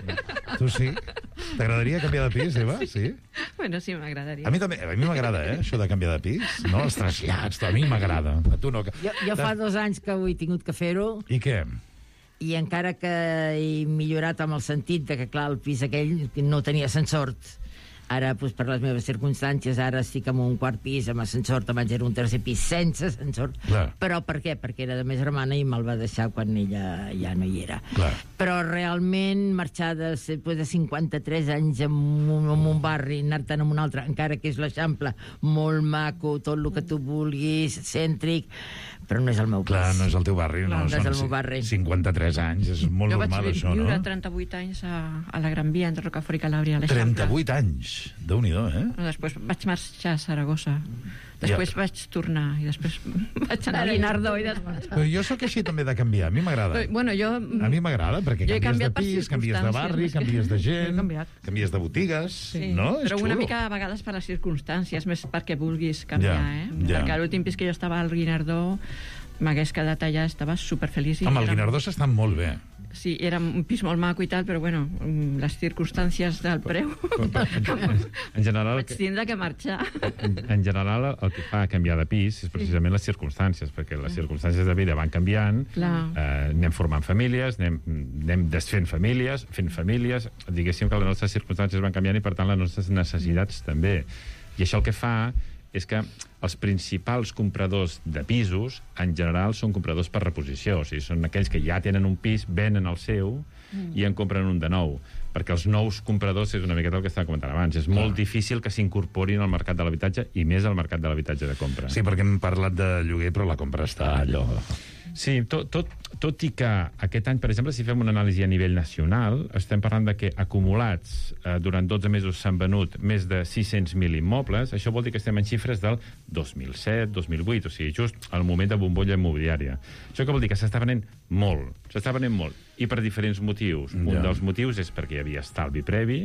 Tu sí? T'agradaria canviar de pis, Eva? Sí?
Bueno, sí, m'agradaria.
A mi també, a mi m'agrada, eh, això de canviar de pis. No, els trasllats, a mi m'agrada. A tu no.
Jo, jo fa dos anys que ho he tingut que fer-ho
I què?
i encara que he millorat amb el sentit de que, clar, el pis aquell no tenia ascensor. Ara, doncs, per les meves circumstàncies, ara estic en un quart pis amb ascensor, abans era un tercer pis sense ascensor.
Clar.
Però per què? Perquè era de més germana i me'l va deixar quan ella ja no hi era.
Clar.
Però realment marxar de, després de cinquanta-tres anys en un, en un barri, anar-te'n en un altre, encara que és l'Eixample, molt maco, tot el que tu vulguis, cèntric, però no és el meu
Clar,
pis.
no és el teu barri. No,
No, no és
són
el meu barri.
cinquanta-tres anys, és molt
jo vaig
normal,
vi
això,
viure
no?
trenta-vuit anys a, a la Gran Via, entre Rocafort i Calàbria, a l'Eixample.
trenta-vuit anys. Déu-n'hi-do, eh?
Després vaig marxar a Saragossa. Després
Ja.
vaig tornar i després vaig anar a Guinardó i després...
Però jo sóc així també de canviar, a mi m'agrada.
Però, bueno, jo...
A mi m'agrada, perquè
Jo he
canvies de
canviat per
pis, canvies de barri,
circumstàncies,
canvies de
més que-
gent,
He canviat.
canvies de botigues,
Sí,
no? És
però
xulo.
una mica a vegades per les circumstàncies, més perquè vulguis canviar,
Ja,
eh?
ja.
Perquè l'últim pis que jo estava al Guinardó m'hagués quedat allà, estava superfeliç. i
Home, el
era-
Guinardó s'està molt bé.
Sí, era un pis molt maco i tal, però bueno, les circumstàncies del preu...
En general,
vaig tindre que marxar.
en, en general, el que fa canviar de pis és precisament les circumstàncies, perquè les circumstàncies de vida van canviant,
Clar.
eh, anem formant famílies, anem, anem desfent famílies, fent famílies, diguéssim que les nostres circumstàncies van canviant i, per tant, les nostres necessitats també. I això el que fa és que els principals compradors de pisos, en general, són compradors per reposició. O sigui, són aquells que ja tenen un pis, venen el seu
Mm.
i en compren un de nou. Perquè els nous compradors, és una miqueta el que estava comentant abans, és molt difícil que s'incorporin al mercat de l'habitatge i més al mercat de l'habitatge de compra.
Sí, perquè hem parlat de lloguer, però la compra està allò...
Sí, tot, tot, tot i que aquest any, per exemple, si fem una anàlisi a nivell nacional, estem parlant de que acumulats eh, durant dotze mesos s'han venut més de sis-cents mil immobles. Això vol dir que estem en xifres del dos mil set, dos mil vuit, o sigui, just al moment de bombolla immobiliària. Això què vol dir? Que s'està venent molt, s'està venent molt, i per diferents motius. Un
Ja.
dels motius és perquè hi havia estalvi previ,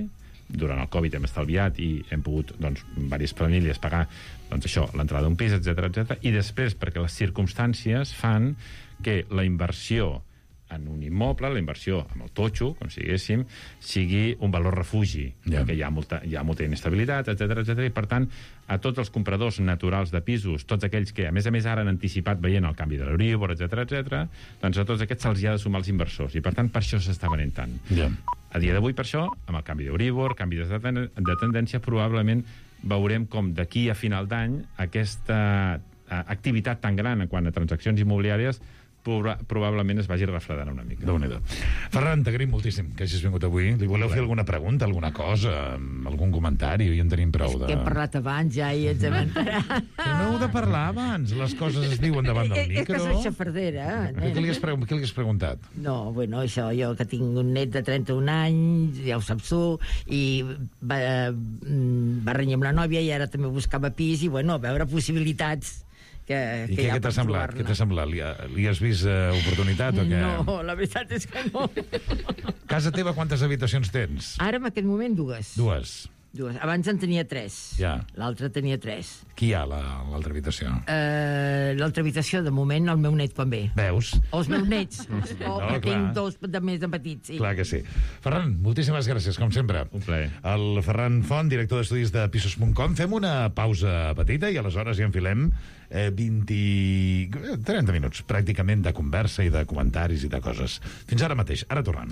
durant el Covid hem estalviat i hem pogut, doncs, diverses famílies pagar, doncs, això, l'entrada d'un pis, etcètera, etcètera. I després, perquè les circumstàncies fan que la inversió en un immoble, la inversió amb el totxo, com si diguéssim, sigui un valor refugi, yeah. perquè hi ha molta, hi ha molta inestabilitat, etcètera, etcètera, i per tant, a tots els compradors naturals de pisos, tots aquells que, a més a més, ara han anticipat veient el canvi de l'Euríbor, etcètera, etcètera, doncs a tots aquests se'ls hi ha de sumar els inversors, i per tant, per això s'està venent tant. Yeah. A dia d'avui, per això, amb el canvi d'Euríbor, canvi de, ten de tendència, probablement veurem com d'aquí a final d'any aquesta activitat tan gran en quant a transaccions immobiliàries probablement es vagi refredant una mica.
Déu-n'hi-do. Ferran, t'agraïm moltíssim que hagis vingut avui. Li voleu fer alguna pregunta, alguna cosa, algun comentari? Ja en tenim prou de...
És que hem parlat abans ja i ens hem enterat.
Però no heu de parlar abans. Les coses es diuen davant del micro.
És que soc xafardera.
Què li has, pre què li has preguntat?
No, bueno, això, jo que tinc un net de trenta-un anys, ja ho saps tu, i va, va renyar amb la nòvia i ara també buscava pis i, bueno, a veure possibilitats. Que,
I que què t'ha semblat? Què t'ha semblat? Li, li has vist uh, oportunitat o què?
No, la veritat és que no.
Casa teva quantes habitacions tens?
Ara, en aquest moment, dues.
Dues.
Dues. Abans en tenia tres.
Ja.
L'altra tenia tres.
Qui hi ha a l'altra habitació?
Uh, l'altra habitació, de moment, el meu net quan ve.
Veus?
O els meus nets. O, no, que tinc dos de més de petits, sí.
Clar que sí. Ferran, moltíssimes gràcies, com sempre.
Un plaer.
El Ferran Font, director d'estudis de pisos punt com. Fem una pausa petita i aleshores ja enfilem eh, vint... trenta minuts, pràcticament, de conversa i de comentaris i de coses. Fins ara mateix. Ara tornem.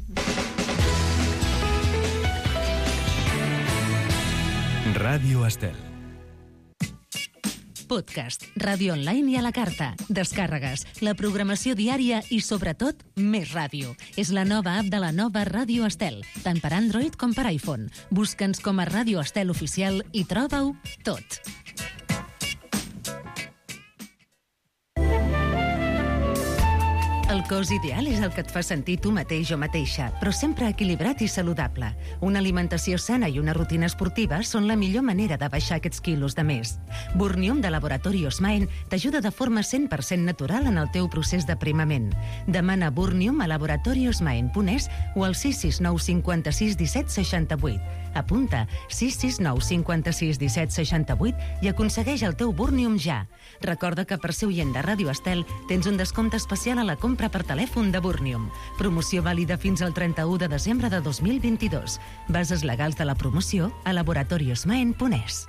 Ràdio Estel.
Podcast, ràdio online i a la carta, descàrregues, la programació diària i, sobretot, més ràdio. És la nova app de la nova Ràdio Estel, tant per Android com per iPhone. Busca'ns com a Ràdio Estel Oficial i troba-ho tot. El cos ideal és el que et fa sentir tu mateix o mateixa, però sempre equilibrat i saludable. Una alimentació sana i una rutina esportiva són la millor manera de baixar aquests quilos de més. Burnium de Laboratori Osmaen t'ajuda de forma cent per cent natural en el teu procés d'aprimament. Demana Burnium a laboratori osmaen punt es o al sis sis nou cinc sis disset seixanta vuit. Apunta sis sis nou cinc sis disset seixanta vuit i aconsegueix el teu Burnium ja. Recorda que per ser oient de Ràdio Estel tens un descompte especial a la compra per telèfon de Burnium. Promoció vàlida fins al trenta-u de desembre de dos mil vint-i-dos. Bases legals de la promoció a laboratori osmaen punt es.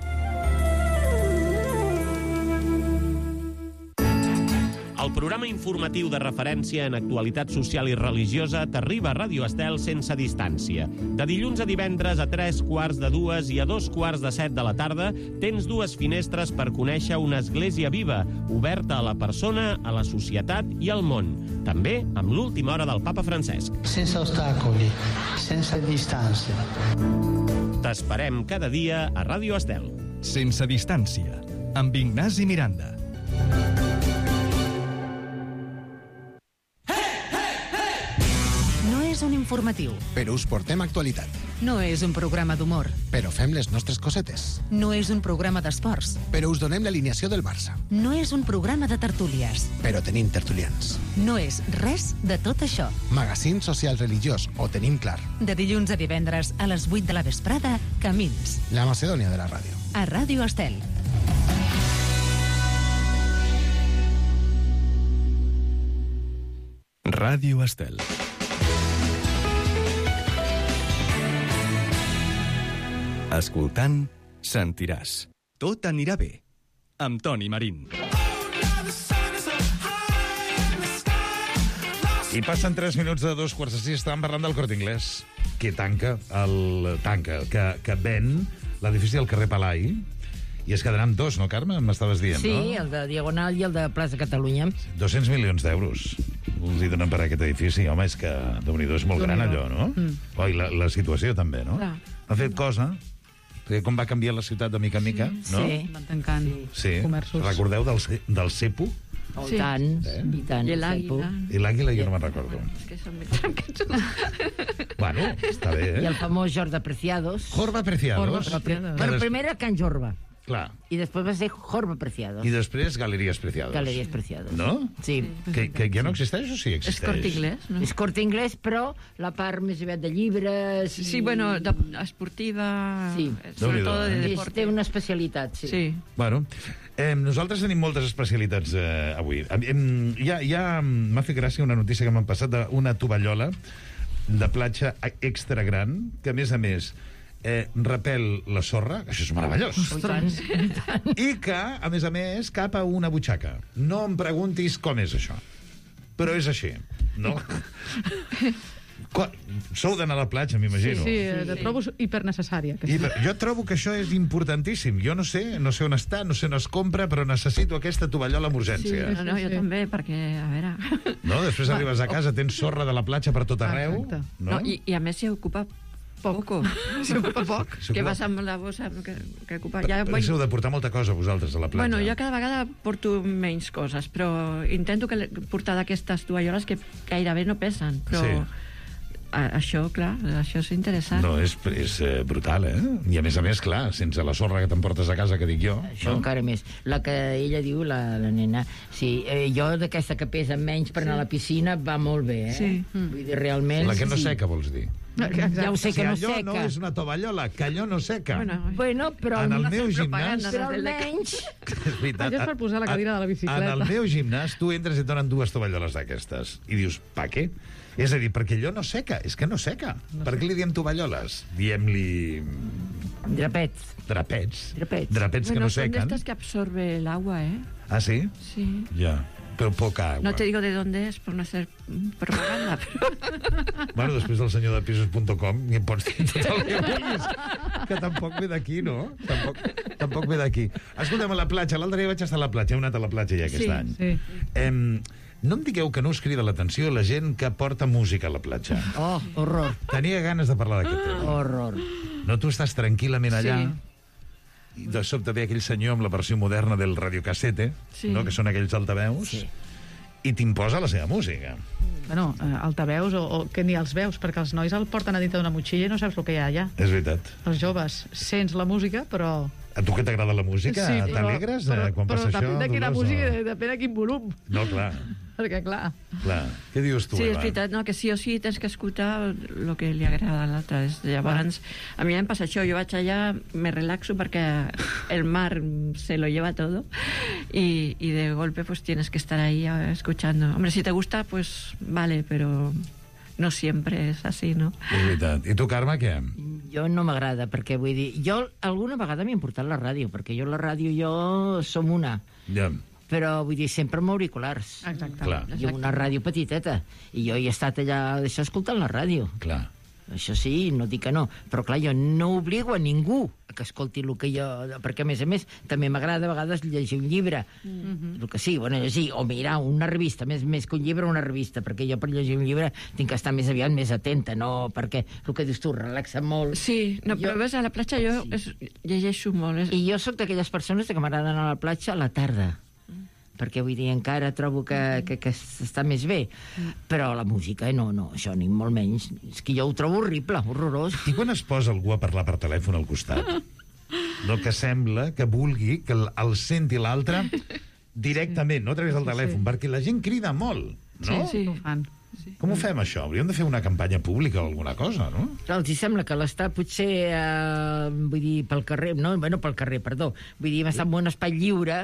El programa informatiu de referència en actualitat social i religiosa t'arriba a Ràdio Estel sense distància. De dilluns a divendres a tres quarts de dues i a dos quarts de set de la tarda tens dues finestres per conèixer una església viva, oberta a la persona, a la societat i al món. També amb l'última hora del papa Francesc.
Sense ostacoli, sense distància.
T'esperem cada dia a Ràdio Estel.
Sense distància, amb Ignasi Miranda.
Un informatiu.
Però us portem actualitat.
No és un programa d'humor.
Però fem les nostres cosetes.
No és un programa d'esports.
Però us donem l'alineació del Barça.
No és un programa de tertúlies.
Però tenim tertulians.
No és res de tot això.
Magazín social religiós, ho tenim clar.
De dilluns a divendres a les vuit de la vesprada, Camins.
La Macedònia de la ràdio.
A Ràdio Estel.
Ràdio Estel. Escoltant, sentiràs. Tot anirà bé. Amb Toni Marín.
I passen tres minuts de dos quarts de sis. Estàvem parlant del Corte Inglés, que tanca, el tanca, que, que ven l'edifici del carrer Palai. I es quedaran dos, no, Carme? M'estaves dient,
sí,
no?
Sí, el de Diagonal i el de Plaça Catalunya.
dos-cents milions d'euros els hi donen per aquest edifici. Home, és que, Déu-n'hi-do, és molt gran allò, no? Mm. Oh, i la, la situació també, no? Clar. Ha fet cosa, perquè com va canviar la ciutat de mica en mica,
sí.
no?
Sí, van tancant
sí.
comerços.
Recordeu del, del Cepo?
Oh, sí. tant, eh? i tant.
I l'Àguila.
I l'Àguila jo no me'n recordo.
És que són més tranquils.
Bueno, està bé, eh?
I el famós Jorba Preciados.
Jorba Preciados.
Jorba Preciados. Bueno, primer era Can Jorba.
Clar.
I després va ser Jorba Preciados.
I després Galeries Preciados.
Galeries Preciados.
No?
Sí.
Que, que ja no existeix o sí existeix?
És Corte Inglés, no?
És Corte Inglés, però la part més aviat de llibres...
Sí, i... bueno, de, esportiva...
Sí.
Sobretot de
eh?
deporte.
Té una especialitat, sí.
Sí.
Bueno, eh, nosaltres tenim moltes especialitats eh, avui. Eh, ja ja m'ha fet gràcia una notícia que m'han passat d'una tovallola de platja extra gran, que a més a més eh, repel la sorra, això és meravellós.
Ostres.
I que, a més a més, cap a una butxaca. No em preguntis com és això, però és així, no? Sou d'anar a la platja, m'imagino.
Sí, sí, la trobo hipernecessària.
I, jo trobo que això és importantíssim. Jo no sé, no sé on està, no sé on es compra, però necessito aquesta tovallola amb urgència.
Sí, no, no, jo sí. també, perquè, a veure...
No? Després Va. arribes a casa, tens sorra de la platja per tot arreu.
No?
No?
I, I a més s'hi ocupa poco.
S'hi ocupa poc.
Que vas amb la bossa que, que ocupa... Ja,
però heu de portar molta cosa, vosaltres, a la platja.
Bueno, jo cada vegada porto menys coses, però intento que portar d'aquestes tovalloles que gairebé no pesen, però... Sí. Això, clar, això és interessant.
No, és, és eh, brutal, eh? I a més a més, clar, sense la sorra que t'emportes a casa, que dic jo...
Això
no?
encara més. La que ella diu, la, la nena... Sí, eh, jo d'aquesta que pesa menys per anar a la piscina va molt bé, eh?
Sí.
Vull dir, realment...
La que no
sí.
seca, vols dir?
Ja ho sé que
si
no
allò
seca.
no és una tovallola, que allò no seca.
Bueno, bueno però...
En el meu gimnàs...
Però almenys...
És veritat.
Allò és per posar la cadira de la bicicleta.
En el meu gimnàs, tu entres i et donen dues tovalloles d'aquestes. I dius, pa què? És a dir, perquè allò no seca. És que no seca. No per què li diem tovalloles? Diem-li...
Drapets.
Drapets.
Drapets.
Drapets que
bueno,
no secan.
Son de estas que absorbe el agua, ¿eh?
Ah, ¿sí?
Sí.
Ya. Però poca agua.
No te digo de dónde es, por no hacer propaganda, però...
Bueno, després del senyor de pisos punt com ni em pots dir tot el que vulguis. Que tampoc ve d'aquí, no? Tampoc, tampoc ve d'aquí. Escolta'm, a la platja. L'altre dia vaig estar a la platja. He anat a la platja ja aquest
sí,
any.
Sí.
Em, no em digueu que no us crida l'atenció la gent que porta música a la platja.
Oh, horror.
Tenia ganes de parlar d'aquest tema.
Horror.
No, tu estàs tranquil·lament allà...
Sí.
I de sobte ve aquell senyor amb la versió moderna del radiocassette,
sí.
no? Que són aquells altaveus, sí. I t'imposa la seva música.
Bueno, eh, altaveus o, o que ni els veus, perquè els nois el porten a dintre d'una motxilla i no saps el que hi ha allà.
És veritat.
Els joves, sents la música, però...
A tu que t'agrada la música?
Sí,
t'alegres
però,
quan
però,
passa
però
això?
depèn de quina
Dolors,
música
o...
i depèn de quin volum.
No, clar.
Perquè, clar...
clar. Què dius tu,
sí,
Eva?
és veritat, no, que sí o sí tens que escoltar el que li agrada a l'altre. Llavors, a mi em passa això, jo vaig allà, me relaxo perquè el mar se lo lleva todo y, y de golpe pues tienes que estar ahí escuchando. Hombre, si te gusta, pues vale, pero no siempre es así, ¿no?
És veritat. I tu, Carme, què?
Jo no m'agrada, perquè vull dir... Jo alguna vegada m'he portat la ràdio, perquè jo la ràdio i jo som una.
Ja.
Però, vull dir, sempre amb auriculars.
Exacte.
Clar.
I una ràdio petiteta. I jo hi he estat allà, d'això, escoltant la ràdio.
Clar.
Això sí, no dic que no. Però, clar, jo no obligo a ningú a que escolti el que jo... Perquè, a més a més, també m'agrada a vegades llegir un llibre. Mm-hmm. El que sí, bueno, llegir, o mirar una revista, més, més que un llibre, una revista, perquè jo per llegir un llibre tinc que estar més aviat més atenta, no? Perquè el que dius tu relaxa molt.
Sí, no, jo... però ves, a la platja jo sí. es, llegeixo molt. És...
I jo sóc d'aquelles persones que m'agrada anar a la platja a la tarda. Perquè, vull dir, encara trobo que, que, que està més bé. Però la música, eh, no, no, això ni molt menys. És que jo ho trobo horrible, horrorós.
I quan es posa algú a parlar per telèfon al costat? No, que sembla que vulgui que el, el senti l'altre directament, no a través del telèfon, sí. Perquè la gent crida molt, no?
Sí, sí, ho fan.
Sí.
Com ho fem, això? Hauríem de fer una campanya pública o alguna cosa, no?
Els hi sembla que l'està potser, eh, vull dir, pel carrer, no, bueno, pel carrer, perdó, vull dir, està en un espai lliure,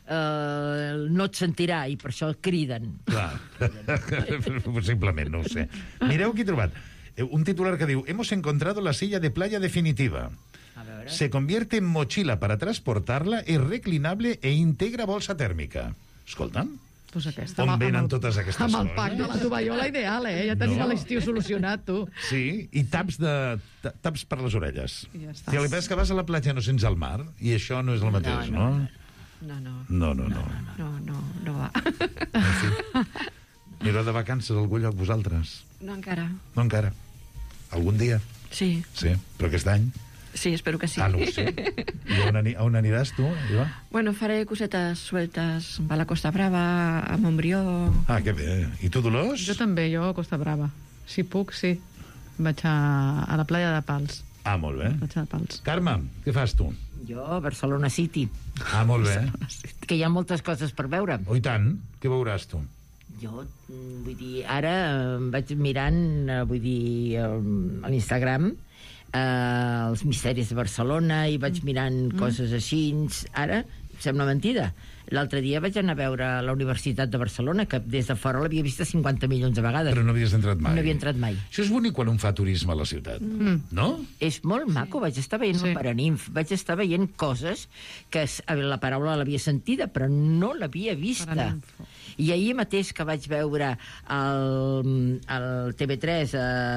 eh, no et sentirà, i per això criden.
Clar, possiblement, no ho sé. Mireu qui he trobat. Un titular que diu: hemos encontrado la silla de playa definitiva. Se convierte en mochila para transportarla, es reclinable e integra bolsa tèrmica. Escolta'm.
Pues aquesta,
on
amb,
venen
amb el,
totes aquestes
amb
coses?
Amb el pack de la tovallola ideal, eh? Ja tenia
No.
l'estiu solucionat, tu.
Sí, i taps, de, ta- taps per les orelles.
I ja està.
Si el que passa és que vas a la platja no sents el mar, i això no és el mateix, no?
No, no.
No, no, no.
No, no, no va.
En fi. Anireu de vacances a algun lloc vosaltres?
No encara.
No encara. Algun dia?
Sí,
Sí, però aquest any?
sí, espero que sí.
Ah, no ho sé. I on, ani a on aniràs tu, Eva?
Bueno, faré cosetes sueltes. Va a la Costa Brava, a Montbrió...
Ah, que bé. I tu, Dolors?
Jo també, jo a Costa Brava. Si puc, sí. Vaig a, a la playa de Pals.
Ah, molt bé.
Platja de Pals.
Carme, què fas tu?
Jo, a Barcelona City.
Ah, molt bé.
Que hi ha moltes coses per veure.
Oh, i tant. Què veuràs tu?
Jo, vull dir, ara em vaig mirant, eh, vull dir, a l'Instagram, eh, els misteris de Barcelona, i vaig mirant mm. coses així. Ara, sembla mentida. L'altre dia vaig anar a veure la Universitat de Barcelona, que des de fora l'havia vista cinquanta milions de vegades.
Però no havies entrat mai.
No havia entrat mai.
Això és bonic quan un fa turisme a la ciutat, mm. no?
És molt maco. Vaig estar veient sí. el Paraninf, vaig estar veient coses que la paraula l'havia sentida, però no l'havia vista. Paraninfo. I ahir mateix que vaig veure el, el T V tres,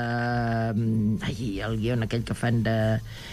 eh, ai, el guion aquell que fan de...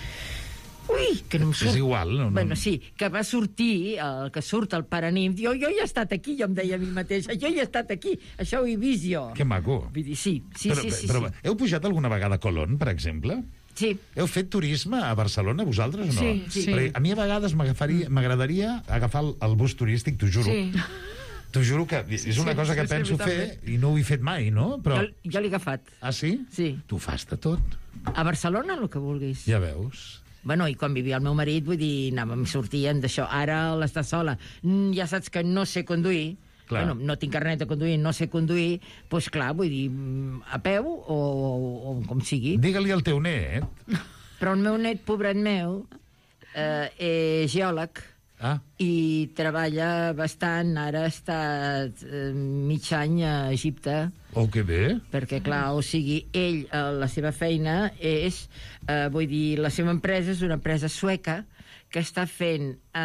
Ui, que no em surt.
És igual, no?
Bueno, sí, que va sortir, el que surt al Paraninf, jo, jo hi he estat aquí, jo em deia a mi mateixa, jo hi he estat aquí, això ho he vist jo.
Que maco.
Vull dir, sí, sí,
però,
sí, sí,
però,
sí.
Heu pujat alguna vegada a Colón, per exemple?
Sí.
Heu fet turisme a Barcelona, vosaltres, o no?
Sí, sí.
Perquè a mi a vegades m'agradaria agafar el, el bus turístic, t'ho juro.
Sí.
T'ho juro que és una
sí,
cosa que
sí,
penso
sí,
fer i no ho he fet mai, no? Però...
Jo, jo l'he agafat.
Ah, sí?
Sí.
Tu fas de tot.
A Barcelona, el que vulguis.
Ja veus.
Bueno, i quan vivia el meu marit, vull dir, anàvem, sortíem d'això. Ara l'està sola. Mm, ja saps que no sé conduir.
Clar.
Bueno, no tinc carnet de conduir, no sé conduir. Doncs pues, clar, vull dir, a peu o, o, o com sigui.
Digue-li al teu net.
Però el meu net, pobret meu, eh, és geòleg.
Ah.
I treballa bastant. Ara està eh, mig any a Egipte.
Oh, que bé.
Perquè, clar, o sigui, ell, eh, la seva feina és, eh, vull dir, la seva empresa és una empresa sueca que està fent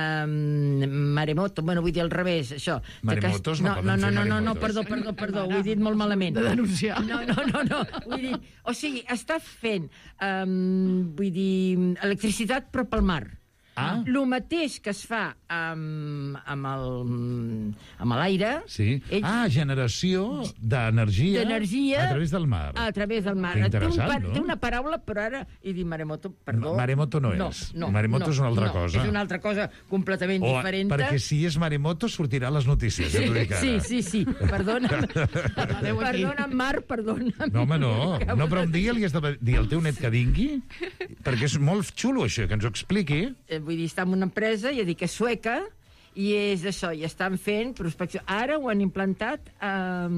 um, maremoto, bueno, vull dir al revés, això.
Maremotos no,
no
poden
no, no,
fer
no, no, no,
maremotos.
perdó, perdó, perdó, ho he dit molt malament.
De denunciar.
No, no, no, no, vull dir, o sigui, està fent, um, vull dir, electricitat però pel mar.
Ah.
El mateix que es fa amb, amb el amb l'aire.
Sí.
Ells...
Ah, generació d'energia
d'energia
a través del mar.
A través del mar.
Que
té, un
interessant,
par...
no?
té una paraula, però ara he dit maremoto, perdó.
Maremoto no
no
és.
No,
maremoto
no,
és una altra
no,
cosa.
És una altra cosa completament
o,
diferent.
Perquè si és maremoto sortirà a les notícies.
Sí,
ja dic ara.
sí, sí, sí. Perdona. Perdona, Mar, perdona.
No, home, no. No, però un dia li has de dir al teu net que vingui, perquè és molt xulo això, que ens ho expliqui.
Eh, vull dir, està en una empresa, ja dic que és sueca, i és això, i estan fent prospecció. Ara ho han implantat a,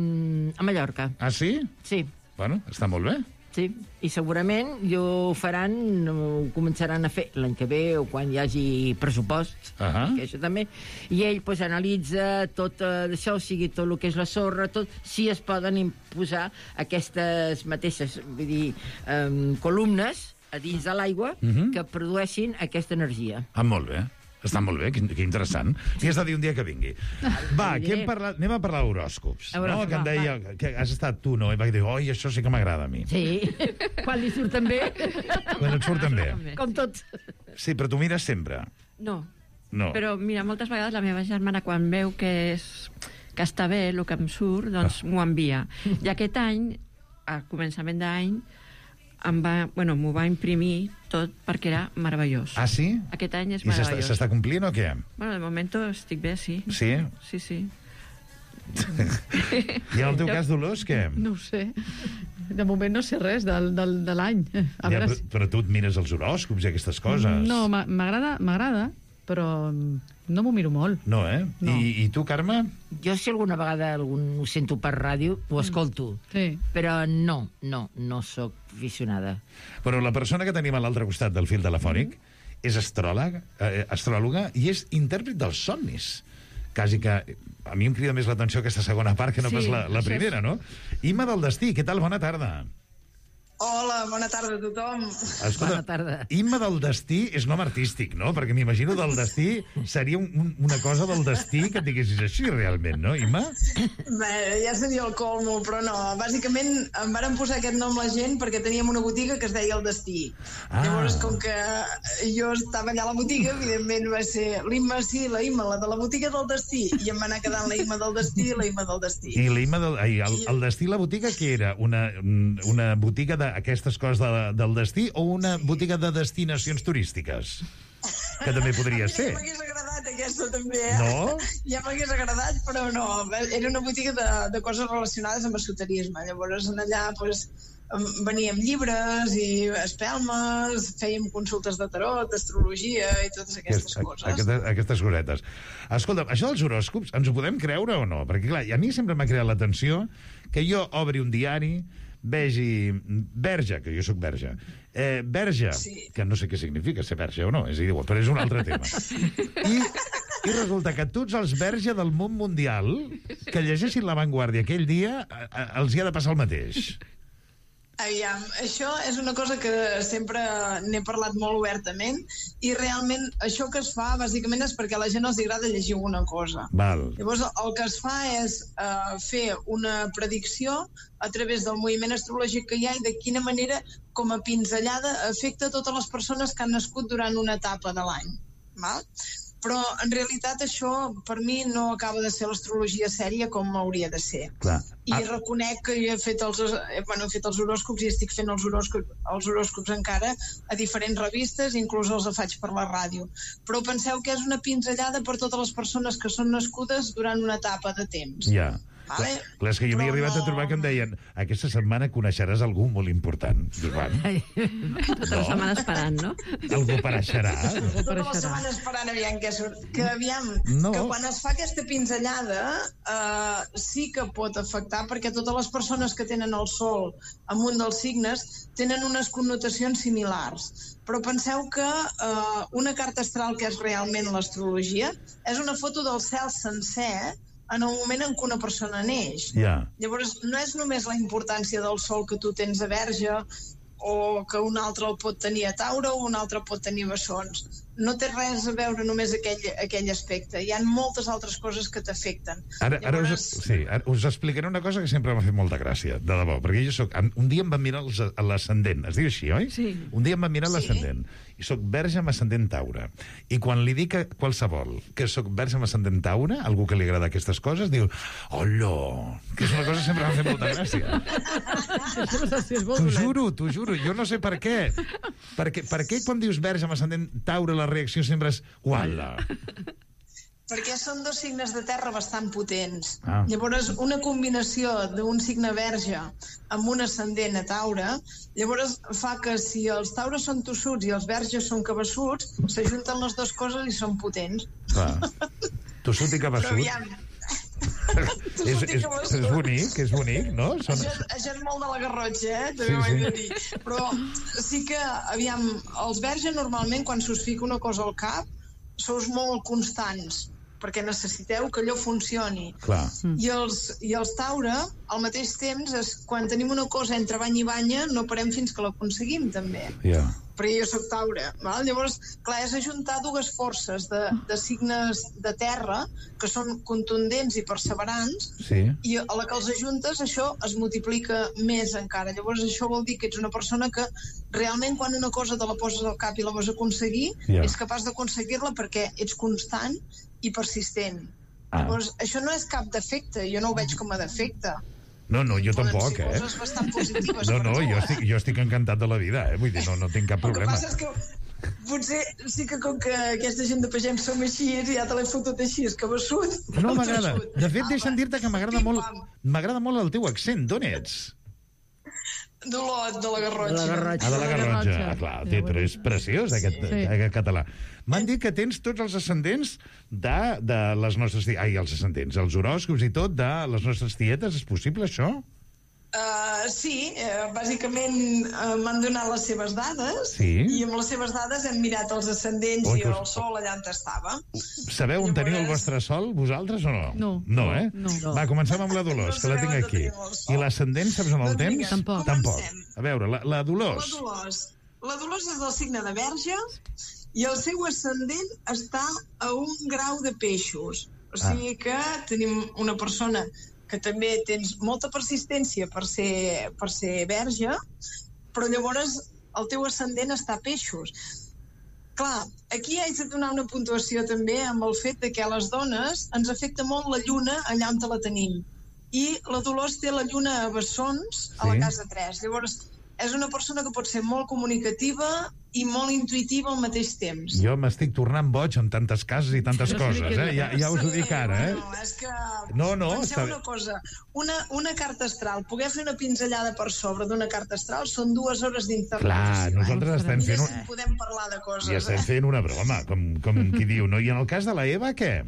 a Mallorca.
Ah, sí?
Sí.
Bueno, està molt bé.
Sí, i segurament jo ho faran, ho començaran a fer l'any que ve o quan hi hagi pressupost, uh -huh. que això també, i ell pues, analitza tot uh, això, o sigui, tot el que és la sorra, tot, si es poden imposar aquestes mateixes, vull dir, um, columnes a dins de l'aigua uh -huh. que produeixin aquesta energia.
Ah, molt bé. Està molt bé, que, que interessant. Li has de dir un dia que vingui. Va, que hem parlat, anem a parlar d'horòscops. No? Que em deia, que has estat tu, no? I vaig dir, oi, això sí que m'agrada a mi.
Sí, quan li surten bé.
Quan et surten bé.
Com tots.
Sí, però tu mires sempre.
No.
No.
Però, mira, moltes vegades la meva germana, quan veu que, és, que està bé el que em surt, doncs m'ho envia. I aquest any, al començament d'any, em va, bueno, m'ho va imprimir tot perquè era meravellós.
Ah, sí?
Aquest any és
I
meravellós.
I s'està complint o què?
Bueno, de moment estic bé, sí.
Sí?
Sí, sí.
I en el teu cas, Dolors, què?
No ho sé. De moment no sé res del, del, de l'any.
Ja, però, si... però tu et mires els horòscops i aquestes coses.
No, m'agrada, m'agrada, però no m'ho miro molt.
No, eh? No. I, I tu, Carme?
Jo, si alguna vegada algun ho sento per ràdio, ho escolto.
Sí.
Però no, no, no sóc aficionada.
Però la persona que tenim a l'altre costat del fil telefònic mm. és astròleg, eh, astròloga i és intèrpret dels somnis. Quasi que a mi em crida més l'atenció aquesta segona part que no
sí,
pas la, la primera, no? Imma del Destí, què tal? Bona tarda.
Hola, bona tarda a tothom.
Escolta,
bona tarda.
Imma del Destí és nom artístic, no? Perquè m'imagino del destí seria un, un, una cosa del destí que et diguessis així, realment, no, Imma?
Bé, ja seria el colmo, però no. Bàsicament em varen posar aquest nom la gent perquè teníem una botiga que es deia El Destí. Ah. Llavors, com que jo estava allà a la botiga, evidentment va ser l'Imma, sí, la Imma, la de la botiga del Destí, i em va anar quedant la Imma del Destí i la Imma del Destí.
I la Imma del... Ai, el, el Destí, la botiga, què era? Una, una botiga de aquestes coses de, del destí o una botiga de destinacions turístiques? Que també podria ser.
Ja m'hagués agradat aquesta també, eh?
No?
Ja m'hagués agradat, però no. Era una botiga de, de coses relacionades amb esoterisme. Llavors, en allà, pues, veníem llibres i espelmes, fèiem consultes de tarot, d'astrologia i totes aquestes
Aquest,
coses.
Aquestes, aquestes cosetes. Escolta, això dels horòscops, ens ho podem creure o no? Perquè, clar, a mi sempre m'ha creat l'atenció que jo obri un diari, vegi verge, que jo sóc verge, eh, verge, sí. que no sé què significa ser verge o no, és igual, però és un altre tema. I, I resulta que tots els verge del món mundial que llegessin La Vanguardia aquell dia a, a, els hi ha de passar el mateix.
Aviam, això és una cosa que sempre n'he parlat molt obertament i realment això que es fa bàsicament és perquè a la gent els agrada llegir una cosa.
Val.
Llavors el que es fa és uh, fer una predicció a través del moviment astrològic que hi ha i de quina manera, com a pinzellada, afecta totes les persones que han nascut durant una etapa de l'any. Val? Però en realitat això per mi no acaba de ser l'astrologia sèria com hauria de ser.
Clar.
I ah. reconec que jo he fet els, eh, bueno, he fet els horòscops i estic fent els horòscops, els horòscops encara a diferents revistes, inclús els faig per la ràdio. Però penseu que és una pinzellada per totes les persones que són nascudes durant una etapa de temps.
Ja.
Vale?
Clar, és que jo m'he arribat no... a trobar que em deien aquesta setmana coneixeràs algú molt important. Joan.
Tota la setmana esperant, no?
Algú apareixerà.
Tota la setmana esperant aviam què surt. Que aviam, no. que quan es fa aquesta pinzellada eh, sí que pot afectar perquè totes les persones que tenen el sol en un dels signes tenen unes connotacions similars. Però penseu que eh, una carta astral que és realment l'astrologia és una foto del cel sencer en el moment en què una persona neix.
Yeah.
Llavors, no és només la importància del sol que tu tens a Verge o que un altre el pot tenir a Taure o un altre pot tenir a Bessons. No té res a veure només aquell, aquell aspecte. Hi ha moltes altres coses que t'afecten.
Ara, ara, Llavors... us, sí, ara us explicaré una cosa que sempre m'ha fet molta gràcia, de debò, perquè jo soc... Un dia em va mirar l'ascendent, es diu així, oi?
Sí.
Un dia em va mirar l'ascendent, i soc verge amb ascendent Taure. I quan li dic a qualsevol que soc verge amb ascendent Taure, algú que li agrada aquestes coses, diu, hola, que és una cosa que sempre m'ha fet molta gràcia. T'ho juro, t'ho juro, jo no sé per què. Perquè, per què quan dius verge amb ascendent Taure la reacció sempre és uala?
Perquè són dos signes de terra bastant potents.
Ah.
Llavors, una combinació d'un signe verge amb un ascendent a Taure, llavors fa que si els taures són tossuts i els verges són cabassuts, s'ajunten les dues coses i són potents.
Clar. Tossut i cabassut.
Però aviam...
és, és, és bonic, és bonic, no? Són...
Això, això és molt de la Garrotxa, eh? També
sí,
ho he
sí.
de dir. Però sí que, aviam, els verges normalment, quan s'us fica una cosa al cap, sous molt constants, perquè necessiteu que allò funcioni.
Clar.
I els, i els Taure, al mateix temps, és, quan tenim una cosa entre bany i banya, no parem fins que l'aconseguim, també.
Ja. Yeah.
Perquè jo soc Taure. Val? Llavors, clar, és ajuntar dues forces de, de signes de terra que són contundents i perseverants,
sí.
i a la que els ajuntes això es multiplica més encara. Llavors això vol dir que ets una persona que realment quan una cosa te la poses al cap i la vols aconseguir,
yeah.
és capaç d'aconseguir-la perquè ets constant i persistent.
Ah.
Llavors, això no és cap defecte, jo no ho veig com a defecte.
No, no, jo
Poden
tampoc,
ser
eh?
coses bastant positives.
No, no, jo estic, jo estic encantat de la vida, eh? Vull dir, no, no tinc cap problema.
El que passa és que potser sí que com que aquesta gent de pagem som així i ja te l'he fotut així, és cabassut.
No, m'agrada. De fet, deixa'm dir-te que m'agrada molt, m'agrada molt el teu accent. D'on ets?
D'Olot, de la Garrotxa.
De la Garrotxa.
Ah, de la Garrotxa. Ah, clar, sí, però és preciós, aquest,
Sí.
aquest català. M'han dit que tens tots els ascendents de, de les nostres... Ai, els ascendents, els horòscops i tot de les nostres tietes. És possible, això?
Uh, sí, uh, bàsicament uh, m'han donat les seves dades,
sí.
I amb les seves dades hem mirat els ascendents
Oi,
i el sol allà on estava.
Sabeu on teniu el vostre sol, vosaltres, o no?
No.
No, eh?
No.
Va, comencem amb la Dolors,
No
que la tinc
sabeu on
aquí.
tenim el sol.
I l'ascendent, saps on el
Doncs
tens?
vinga,
Tampoc.
Tampoc.
comencem.
A veure, la, la Dolors.
La Dolors. La Dolors és del signe de Verge i el seu ascendent està a un grau de peixos. O sigui que tenim una persona que també tens molta persistència per ser, per ser verge, però llavors el teu ascendent està a peixos. Clar, aquí haig de donar una puntuació també amb el fet de que a les dones ens afecta molt la lluna allà on te la tenim. I la Dolors té la lluna a Bessons, a la
Sí.
casa tres. Llavors, és una persona que pot ser molt comunicativa i molt intuïtiva al mateix temps.
Jo m'estic tornant boig amb tantes cases i tantes coses, eh? Ja, ja us ho dic ara, eh?
No, és que...
No, no,
Penseu
està...
una cosa, una, una carta astral, poder fer una pinzellada per sobre d'una carta astral són dues hores d'internet.
Clar, nosaltres estem fent...
Un... podem parlar de coses,
I estem
eh?
fent una broma, com, com qui diu, no? I en el cas de la Eva, què?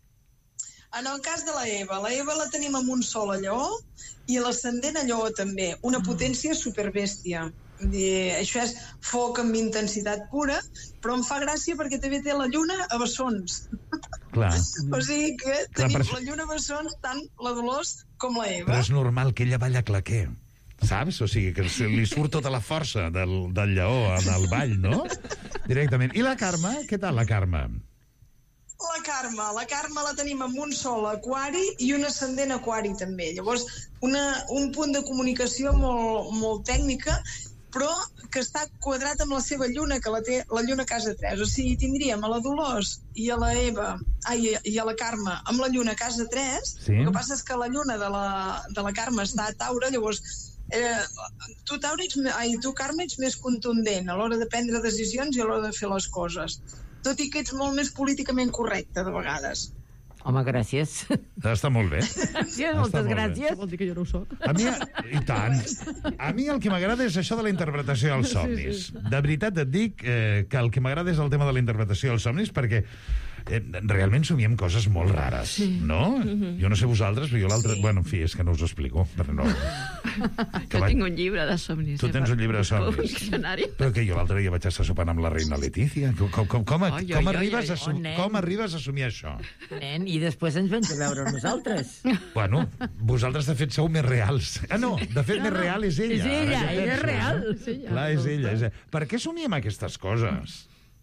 En el cas de la Eva, la Eva la tenim amb un sol a Lleó i l'ascendent a Lleó també, una potència superbèstia. I això és foc amb intensitat pura, però em fa gràcia perquè també té la lluna a bessons.
Clar.
O sigui que
Clar,
tenim
però...
la lluna a bessons tant la Dolors com la Eva.
Però és normal que ella balla claquer, saps? O sigui, que li surt tota la força del, del lleó en el ball, no? Directament. I la Carme? Què tal, la Carme?
La Carme, la Carme la tenim amb un sol aquari i un ascendent aquari també. Llavors, una, un punt de comunicació molt, molt tècnica, però que està quadrat amb la seva lluna, que la té la lluna a casa tres. O sigui, tindríem a la Dolors i a la Eva, ai, i a la Carme amb la lluna a casa tres. Sí. El que passa és que la lluna de la, de la Carme està a Taure, llavors eh, tu, Taure, ets, ai, tu, Carme, ets més contundent a l'hora de prendre decisions i a l'hora de fer les coses. Tot i que ets molt més políticament correcte, de vegades.
Home, gràcies.
Està molt bé.
Gràcies, moltes gràcies.
Vol dir que jo no ho soc.
A mi, i tant. A mi el que m'agrada és això de la interpretació dels somnis. Sí, sí, sí. De veritat et dic eh, que el que m'agrada és el tema de la interpretació dels somnis, perquè eh, realment somiem coses molt rares, sí. No? Mm-hmm. Jo no sé vosaltres, però jo l'altre... Sí. Bueno, en fi, és que no us ho explico, però no...
Que jo vaig... tinc un llibre de somnis.
Tu tens un llibre de somnis. Però que jo l'altre dia vaig estar sopant amb la reina Letícia. Com, com, com, com,
oh,
com,
jo,
arribes,
jo, jo,
a,
oh,
com arribes a assumir això?
Nen, i després ens vam a veure nosaltres.
Bueno, vosaltres de fet sou més reals. Ah, no, de fet no, més real és ella.
És ella, ella és real.
És ella. Clar, és ella, és ella. Per què somiem aquestes coses?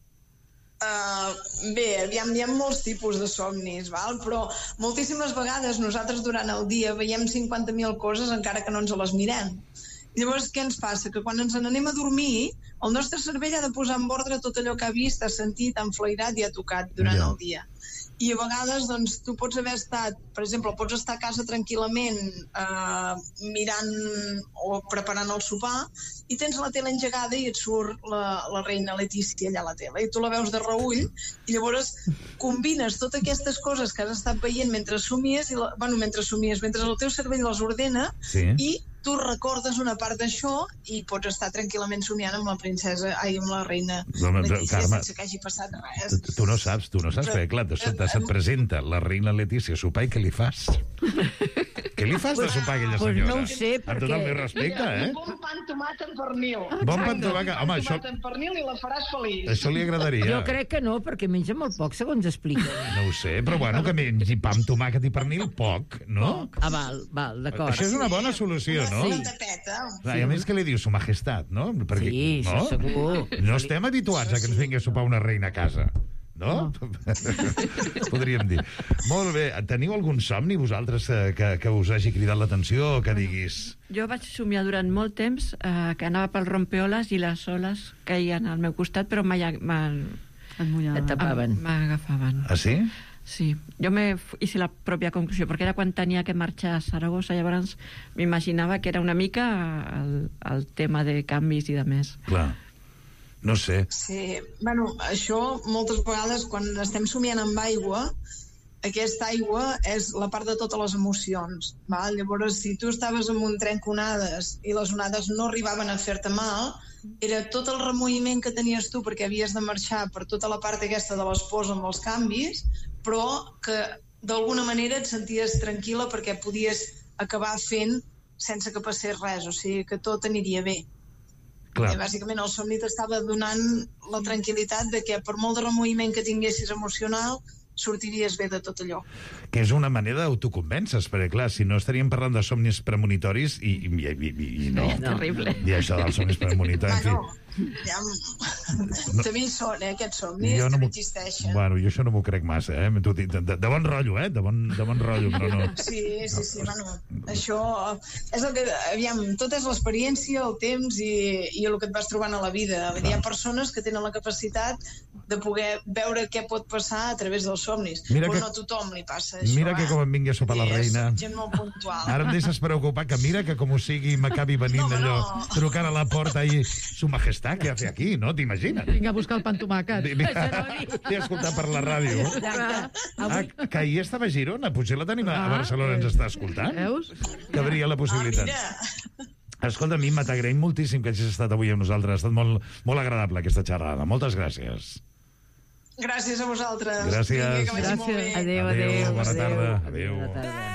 Uh, bé, aviam, hi ha molts tipus de somnis, val? Però moltíssimes vegades nosaltres durant el dia veiem cinquanta mil coses encara que no ens les mirem. Llavors, què ens passa? Que quan ens n'anem a dormir, el nostre cervell ha de posar en ordre tot allò que ha vist, ha sentit, ha enflairat i ha tocat durant ja. el dia. I a vegades, doncs, tu pots haver estat, per exemple, pots estar a casa tranquil·lament eh, mirant o preparant el sopar i tens la tele engegada i et surt la, la reina Letícia allà a la tele i tu la veus de reull i llavors combines totes aquestes coses que has estat veient mentre somies, i la, bueno, mentre somies, mentre el teu cervell les ordena sí. I tu recordes una part d'això i pots estar tranquil·lament somiant amb la princesa, ai, amb la reina no, Letícia, Carme, sense que hagi passat res.
Tu, tu no saps, tu no saps, però, perquè clar, de sobte se't presenta la reina Letícia a sopar i què li fas? Què li fas de sopar a aquella senyora?
Pues no ho sé, perquè...
Amb tot el meu respecte, eh?
Un bon pa amb tomat amb pernil.
Bon pa amb tomat, home, això...
amb pernil i la faràs feliç.
Això li agradaria.
Jo crec que no, perquè menja molt poc, segons explica.
No ho sé, però bueno, que mengi pa amb tomàquet i pernil, poc, no?
Ah, val, val, d'acord.
Això és una bona solució, no?
Sí. Tapeta.
Clar, i a més que li diu su majestat, no? Perquè,
sí,
no?
això segur.
No estem habituats a que ens vingui a sopar una reina a casa. No? no. Podríem dir. Molt bé. Teniu algun somni, vosaltres, que, que us hagi cridat l'atenció o que diguis...
Jo vaig somiar durant molt temps eh, que anava pel rompeoles i les oles caien al meu costat, però mai
tapaven.
M'agafaven.
Ah, sí?
Sí. Jo me hice la pròpia conclusió, perquè era quan tenia que marxar a Saragossa, llavors m'imaginava que era una mica el, el tema de canvis i de més.
Clar. No sé.
Sí, bueno, això moltes vegades quan estem somiant amb aigua, aquesta aigua és la part de totes les emocions, val? Llavors, si tu estaves en un tren con onades i les onades no arribaven a fer-te mal, era tot el removiment que tenies tu perquè havies de marxar per tota la part aquesta de les pors amb els canvis, però que d'alguna manera et senties tranquil·la perquè podies acabar fent sense que passés res, o sigui que tot aniria bé. Clar. I bàsicament el somni t'estava donant la tranquil·litat de que per molt de removiment que tinguessis emocional sortiries bé de tot allò.
Que és una manera d'autoconvèncer, perquè clar, si no estaríem parlant de somnis premonitoris i, i, i, i, i no.
És terrible.
I això dels somnis premonitoris, en fi,
Ja, també hi són, eh, aquests somnis,
Jo no
també
m'ho-
existeixen.
Bueno, jo això no m'ho crec massa, eh? T'ho dic, De, de, de bon rotllo, eh? De bon, de bon rotllo, però no...
Sí, sí, sí, bueno, això és el que, aviam, tot és l'experiència, el temps i, i el que et vas trobant a la vida. Hi ha persones que tenen la capacitat de poder veure què pot passar a través dels somnis.
Mira
Però
que-
no a tothom li passa això,
Mira que
eh?
com em vingui a sopar la
És
reina...
gent molt puntual.
Ara em deixes preocupar, que mira que com ho sigui m'acabi venint
No,
allò,
no.
trucant a la porta i su majestad, què hace aquí, no? T'imagines?
Vinga a buscar el pan tomàquet.
T'he escoltat per la ràdio. Ah, que ahir estava a Girona, potser la tenim a a
Ah,
Barcelona, ens està escoltant.
Veus?
Cabria la possibilitat. Escolta, a mi m'agraïm moltíssim que hagis estat avui amb nosaltres. Ha estat molt, molt agradable aquesta xerrada. Moltes gràcies.
Gràcies a vosaltres.
Gràcies.
Vinga, que vagi molt bé.
Adéu,
Adéu,
adéu.
bona tarda. Adéu.
Bona tarda.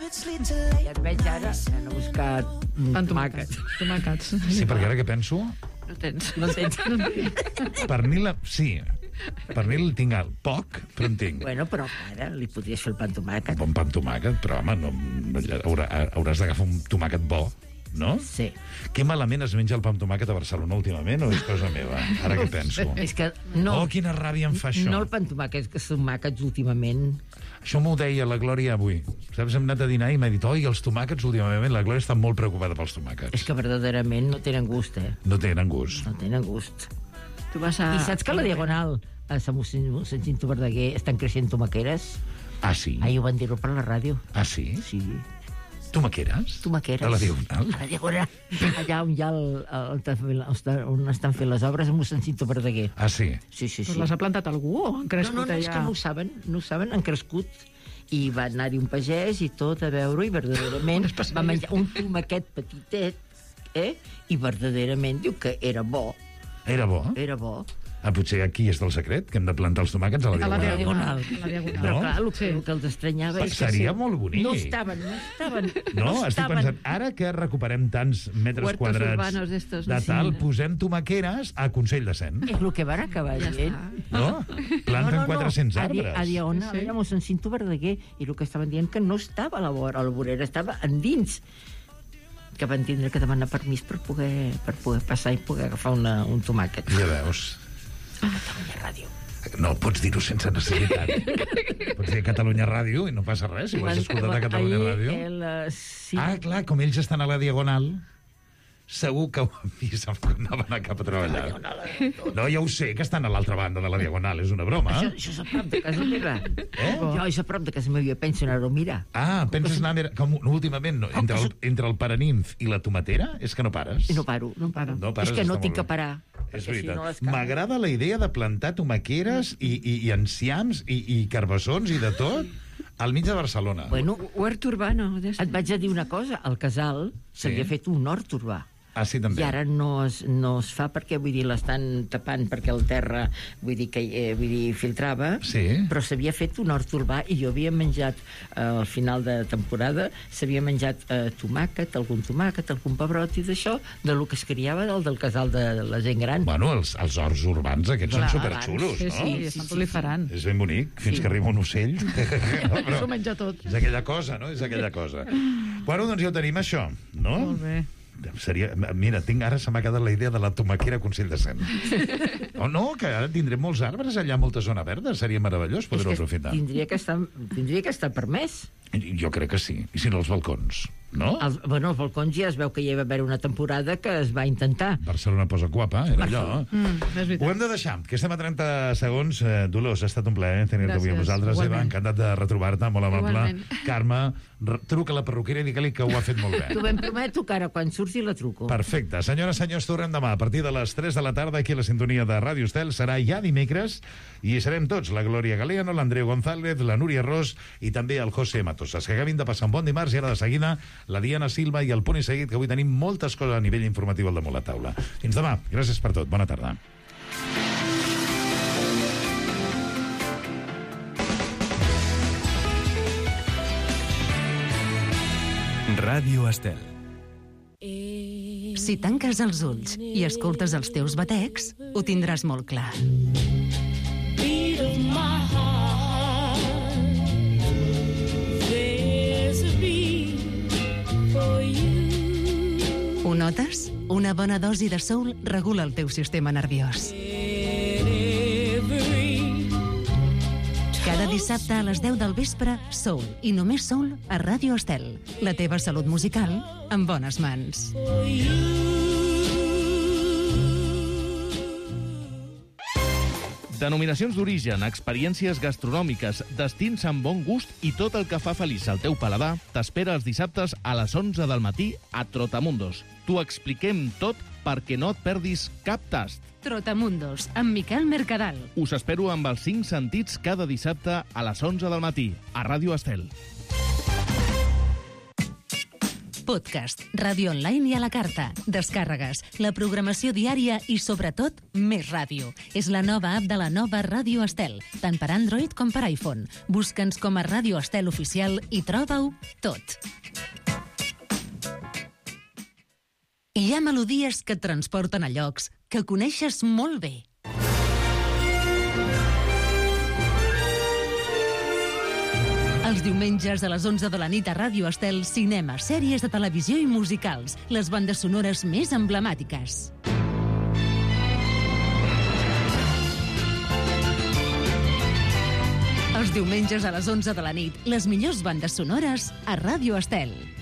Ja et veig ara, anant a buscar
Pan tomàquet. Tomàquets.
Sí, perquè ara què penso?
No tens.
No tens.
Pernil, sí. Pernil tinc el poc, però en tinc.
Bueno, però ara li podries fer el pan tomàquet.
Un bon pa amb tomàquet, però, home, no, no, haurà, hauràs d'agafar un tomàquet bo, no?
Sí.
Que malament es menja el pa amb tomàquet a Barcelona últimament, o és cosa meva? Ara que penso.
És que no...
Oh, quina ràbia em fa això.
No el pan tomàquet, és que els tomàquets últimament...
Això m'ho deia la Glòria avui. Saps, hem anat a dinar i m'ha dit, oi, els tomàquets últimament, la Glòria està molt preocupada pels tomàquets.
És que verdaderament no tenen gust, eh?
No tenen gust.
No tenen gust.
Tu vas a...
I saps que a la Diagonal, a Sant Mossèn Cinto Verdaguer, estan creixent tomaqueres?
Ah, sí?
Ahir ho van dir-ho per la ràdio.
Ah, sí?
Sí.
Tomaqueres?
Tomaqueres.
A la Diagonal?
A la Diagonal. Allà on hi ha el, el, el, on estan fent les obres, a Mossèn Cinto Verdaguer.
Ah, sí?
Sí, sí, sí.
Però les ha plantat algú o han crescut
no, no, no,
allà?
és que no ho saben, no ho saben, han crescut. I va anar-hi un pagès i tot a veure i verdaderament va menjar un tomaquet petitet, eh? I verdaderament diu que era bo.
Era bo?
Era bo.
Ah, potser aquí és el secret, que hem de plantar els tomàquets a la
A la
Diagonal.
Diagonal.
A la Diagonal.
Però
No?
clar, el que, el que els estranyava és que...
Seria molt bonic.
No estaven, no estaven.
No, estic
estaven.
pensant, ara que recuperem tants metres
Huertos
quadrats
urbanos d'estos,
de
sí.
tal, posem tomaqueres a Consell de Cent.
És el que van acabar dient.
No? Planten quatre-cents
A, di-
arbres.
a Diagonal,
Sí, sí.
allà a Mossèn Cinto Verdaguer, i el que estaven dient que no estava a la vora, a la vorera, estava endins. Que van tindre que demanar permís per poder, per poder passar i poder agafar una, un tomàquet.
Ja veus.
Catalunya Ràdio.
No, pots dir-ho sense necessitat. Pots dir Catalunya Ràdio i no passa res, si ho has escoltat a Catalunya
Ahir,
Ràdio.
El, uh, sí.
Ah, clar, com ells estan a la Diagonal, segur que ho han vist que anaven a cap a treballar. No, ja ho sé, que estan a l'altra banda de la Diagonal, és una broma.
Això, això és a prop de casa meva.
Eh?
Jo és a prop de casa meva, jo penso anar-ho a mirar.
Ah, penses anar... a mirar- Com, no, últimament, no, entre, el, entre el Paraninf i la tomatera, és que no pares.
I no paro, no paro.
No pares,
és que no
està
tinc
molt
que
bé.
parar.
És
perquè si
veritat.
no les cago.
M'agrada la idea de plantar tomaqueres i, i, i enciams i, i carbassons i de tot al mig de Barcelona.
Bueno,
Huert urbano. d'estos.
et vaig a dir una cosa, al casal s'havia
Sí.
fet un hort urbà.
Ah, sí, també.
I ara no es, no es fa perquè, vull dir, l'estan tapant perquè el terra, vull dir, que, eh, vull dir, filtrava,
Sí.
però s'havia fet un hort urbà i jo havia menjat, eh, al final de temporada, s'havia menjat eh, tomàquet, algun tomàquet, algun pebrot i d'això, de lo que es criava del, del casal de la gent gran.
Bueno, els, els horts urbans aquests
Clar,
són superxulos,
Sí,
no?
sí, estan proliferant.
És ben bonic, fins
Sí.
que arriba un ocell. No, però
S'ho menja tot.
és aquella cosa, no? És aquella cosa. Bueno, doncs ja ho tenim, això, no?
Molt bé.
Seria, mira, tinc, ara se m'ha quedat la idea de la tomaquera a Consell de Cent. Oh, no, que ara tindrem molts arbres allà, molta zona verda. Seria meravellós
És
poder-ho
que
aprofitar.
tindria que estar, tindria que estar permès.
Jo crec que sí. I si no, els balcons, no?
Els, bueno, els balcons ja es veu que hi va haver una temporada que es va intentar.
Barcelona posa guapa, era allò.
Mm, és
Ho
veritat.
hem de deixar, que estem a trenta segons. Eh, Dolors, ha estat un plaer tenir-te avui amb
Gràcies,
nosaltres. Eva,
igualment.
encantat de retrobar-te, molt amable.
Igualment.
Carme, r- truca a la perruquera i digue-li que ho ha fet molt
T'ho
bé.
ben prometo que ara, quan surti, la truco.
Perfecte. Senyores, senyors, tornem demà a partir de les tres de la tarda aquí a la sintonia de Ràdio Estel. Serà ja dimecres i hi serem tots. La Glòria Galeano, l'Andreu González, la Núria Ros i també el José Matosas. Que acabin de passar un bon dimarts i ara de seguida la Diana Silva i el Punt i Seguit, que avui tenim moltes coses a nivell informatiu al damunt la taula. Fins demà. Gràcies per tot. Bona tarda.
Ràdio Estel.
Si tanques els ulls i escoltes els teus batecs, ho tindràs molt clar.
Beat of my heart, there's a beat for you.
Ho notes? Una Una bona dosi de soul regula el teu sistema nerviós. Cada dissabte a les deu del vespre, Soul, i només Soul a Ràdio Estel. La teva salut musical en bones mans.
Denominacions d'origen, experiències gastronòmiques, destins amb bon gust i tot el que fa feliç al teu paladar t'espera els dissabtes a les onze del matí a Trotamundos. T'ho expliquem tot perquè no et perdis cap tast.
Trotamundos, amb Miquel Mercadal.
Us espero amb els cinc sentits cada dissabte a les onze del matí a Ràdio Estel.
Podcast, ràdio online i a la carta, descàrregues, la programació diària i, sobretot, més ràdio. És la nova app de la nova Ràdio Estel, tant per Android com per iPhone. Busca'ns com a Ràdio Estel Oficial i troba-ho tot. Hi ha melodies que et transporten a llocs que coneixes molt bé. Els diumenges a les onze de la nit a Ràdio Estel, cinema, sèries de televisió i musicals, les bandes sonores més emblemàtiques. Els diumenges a les onze de la nit, les millors bandes sonores a Ràdio Estel.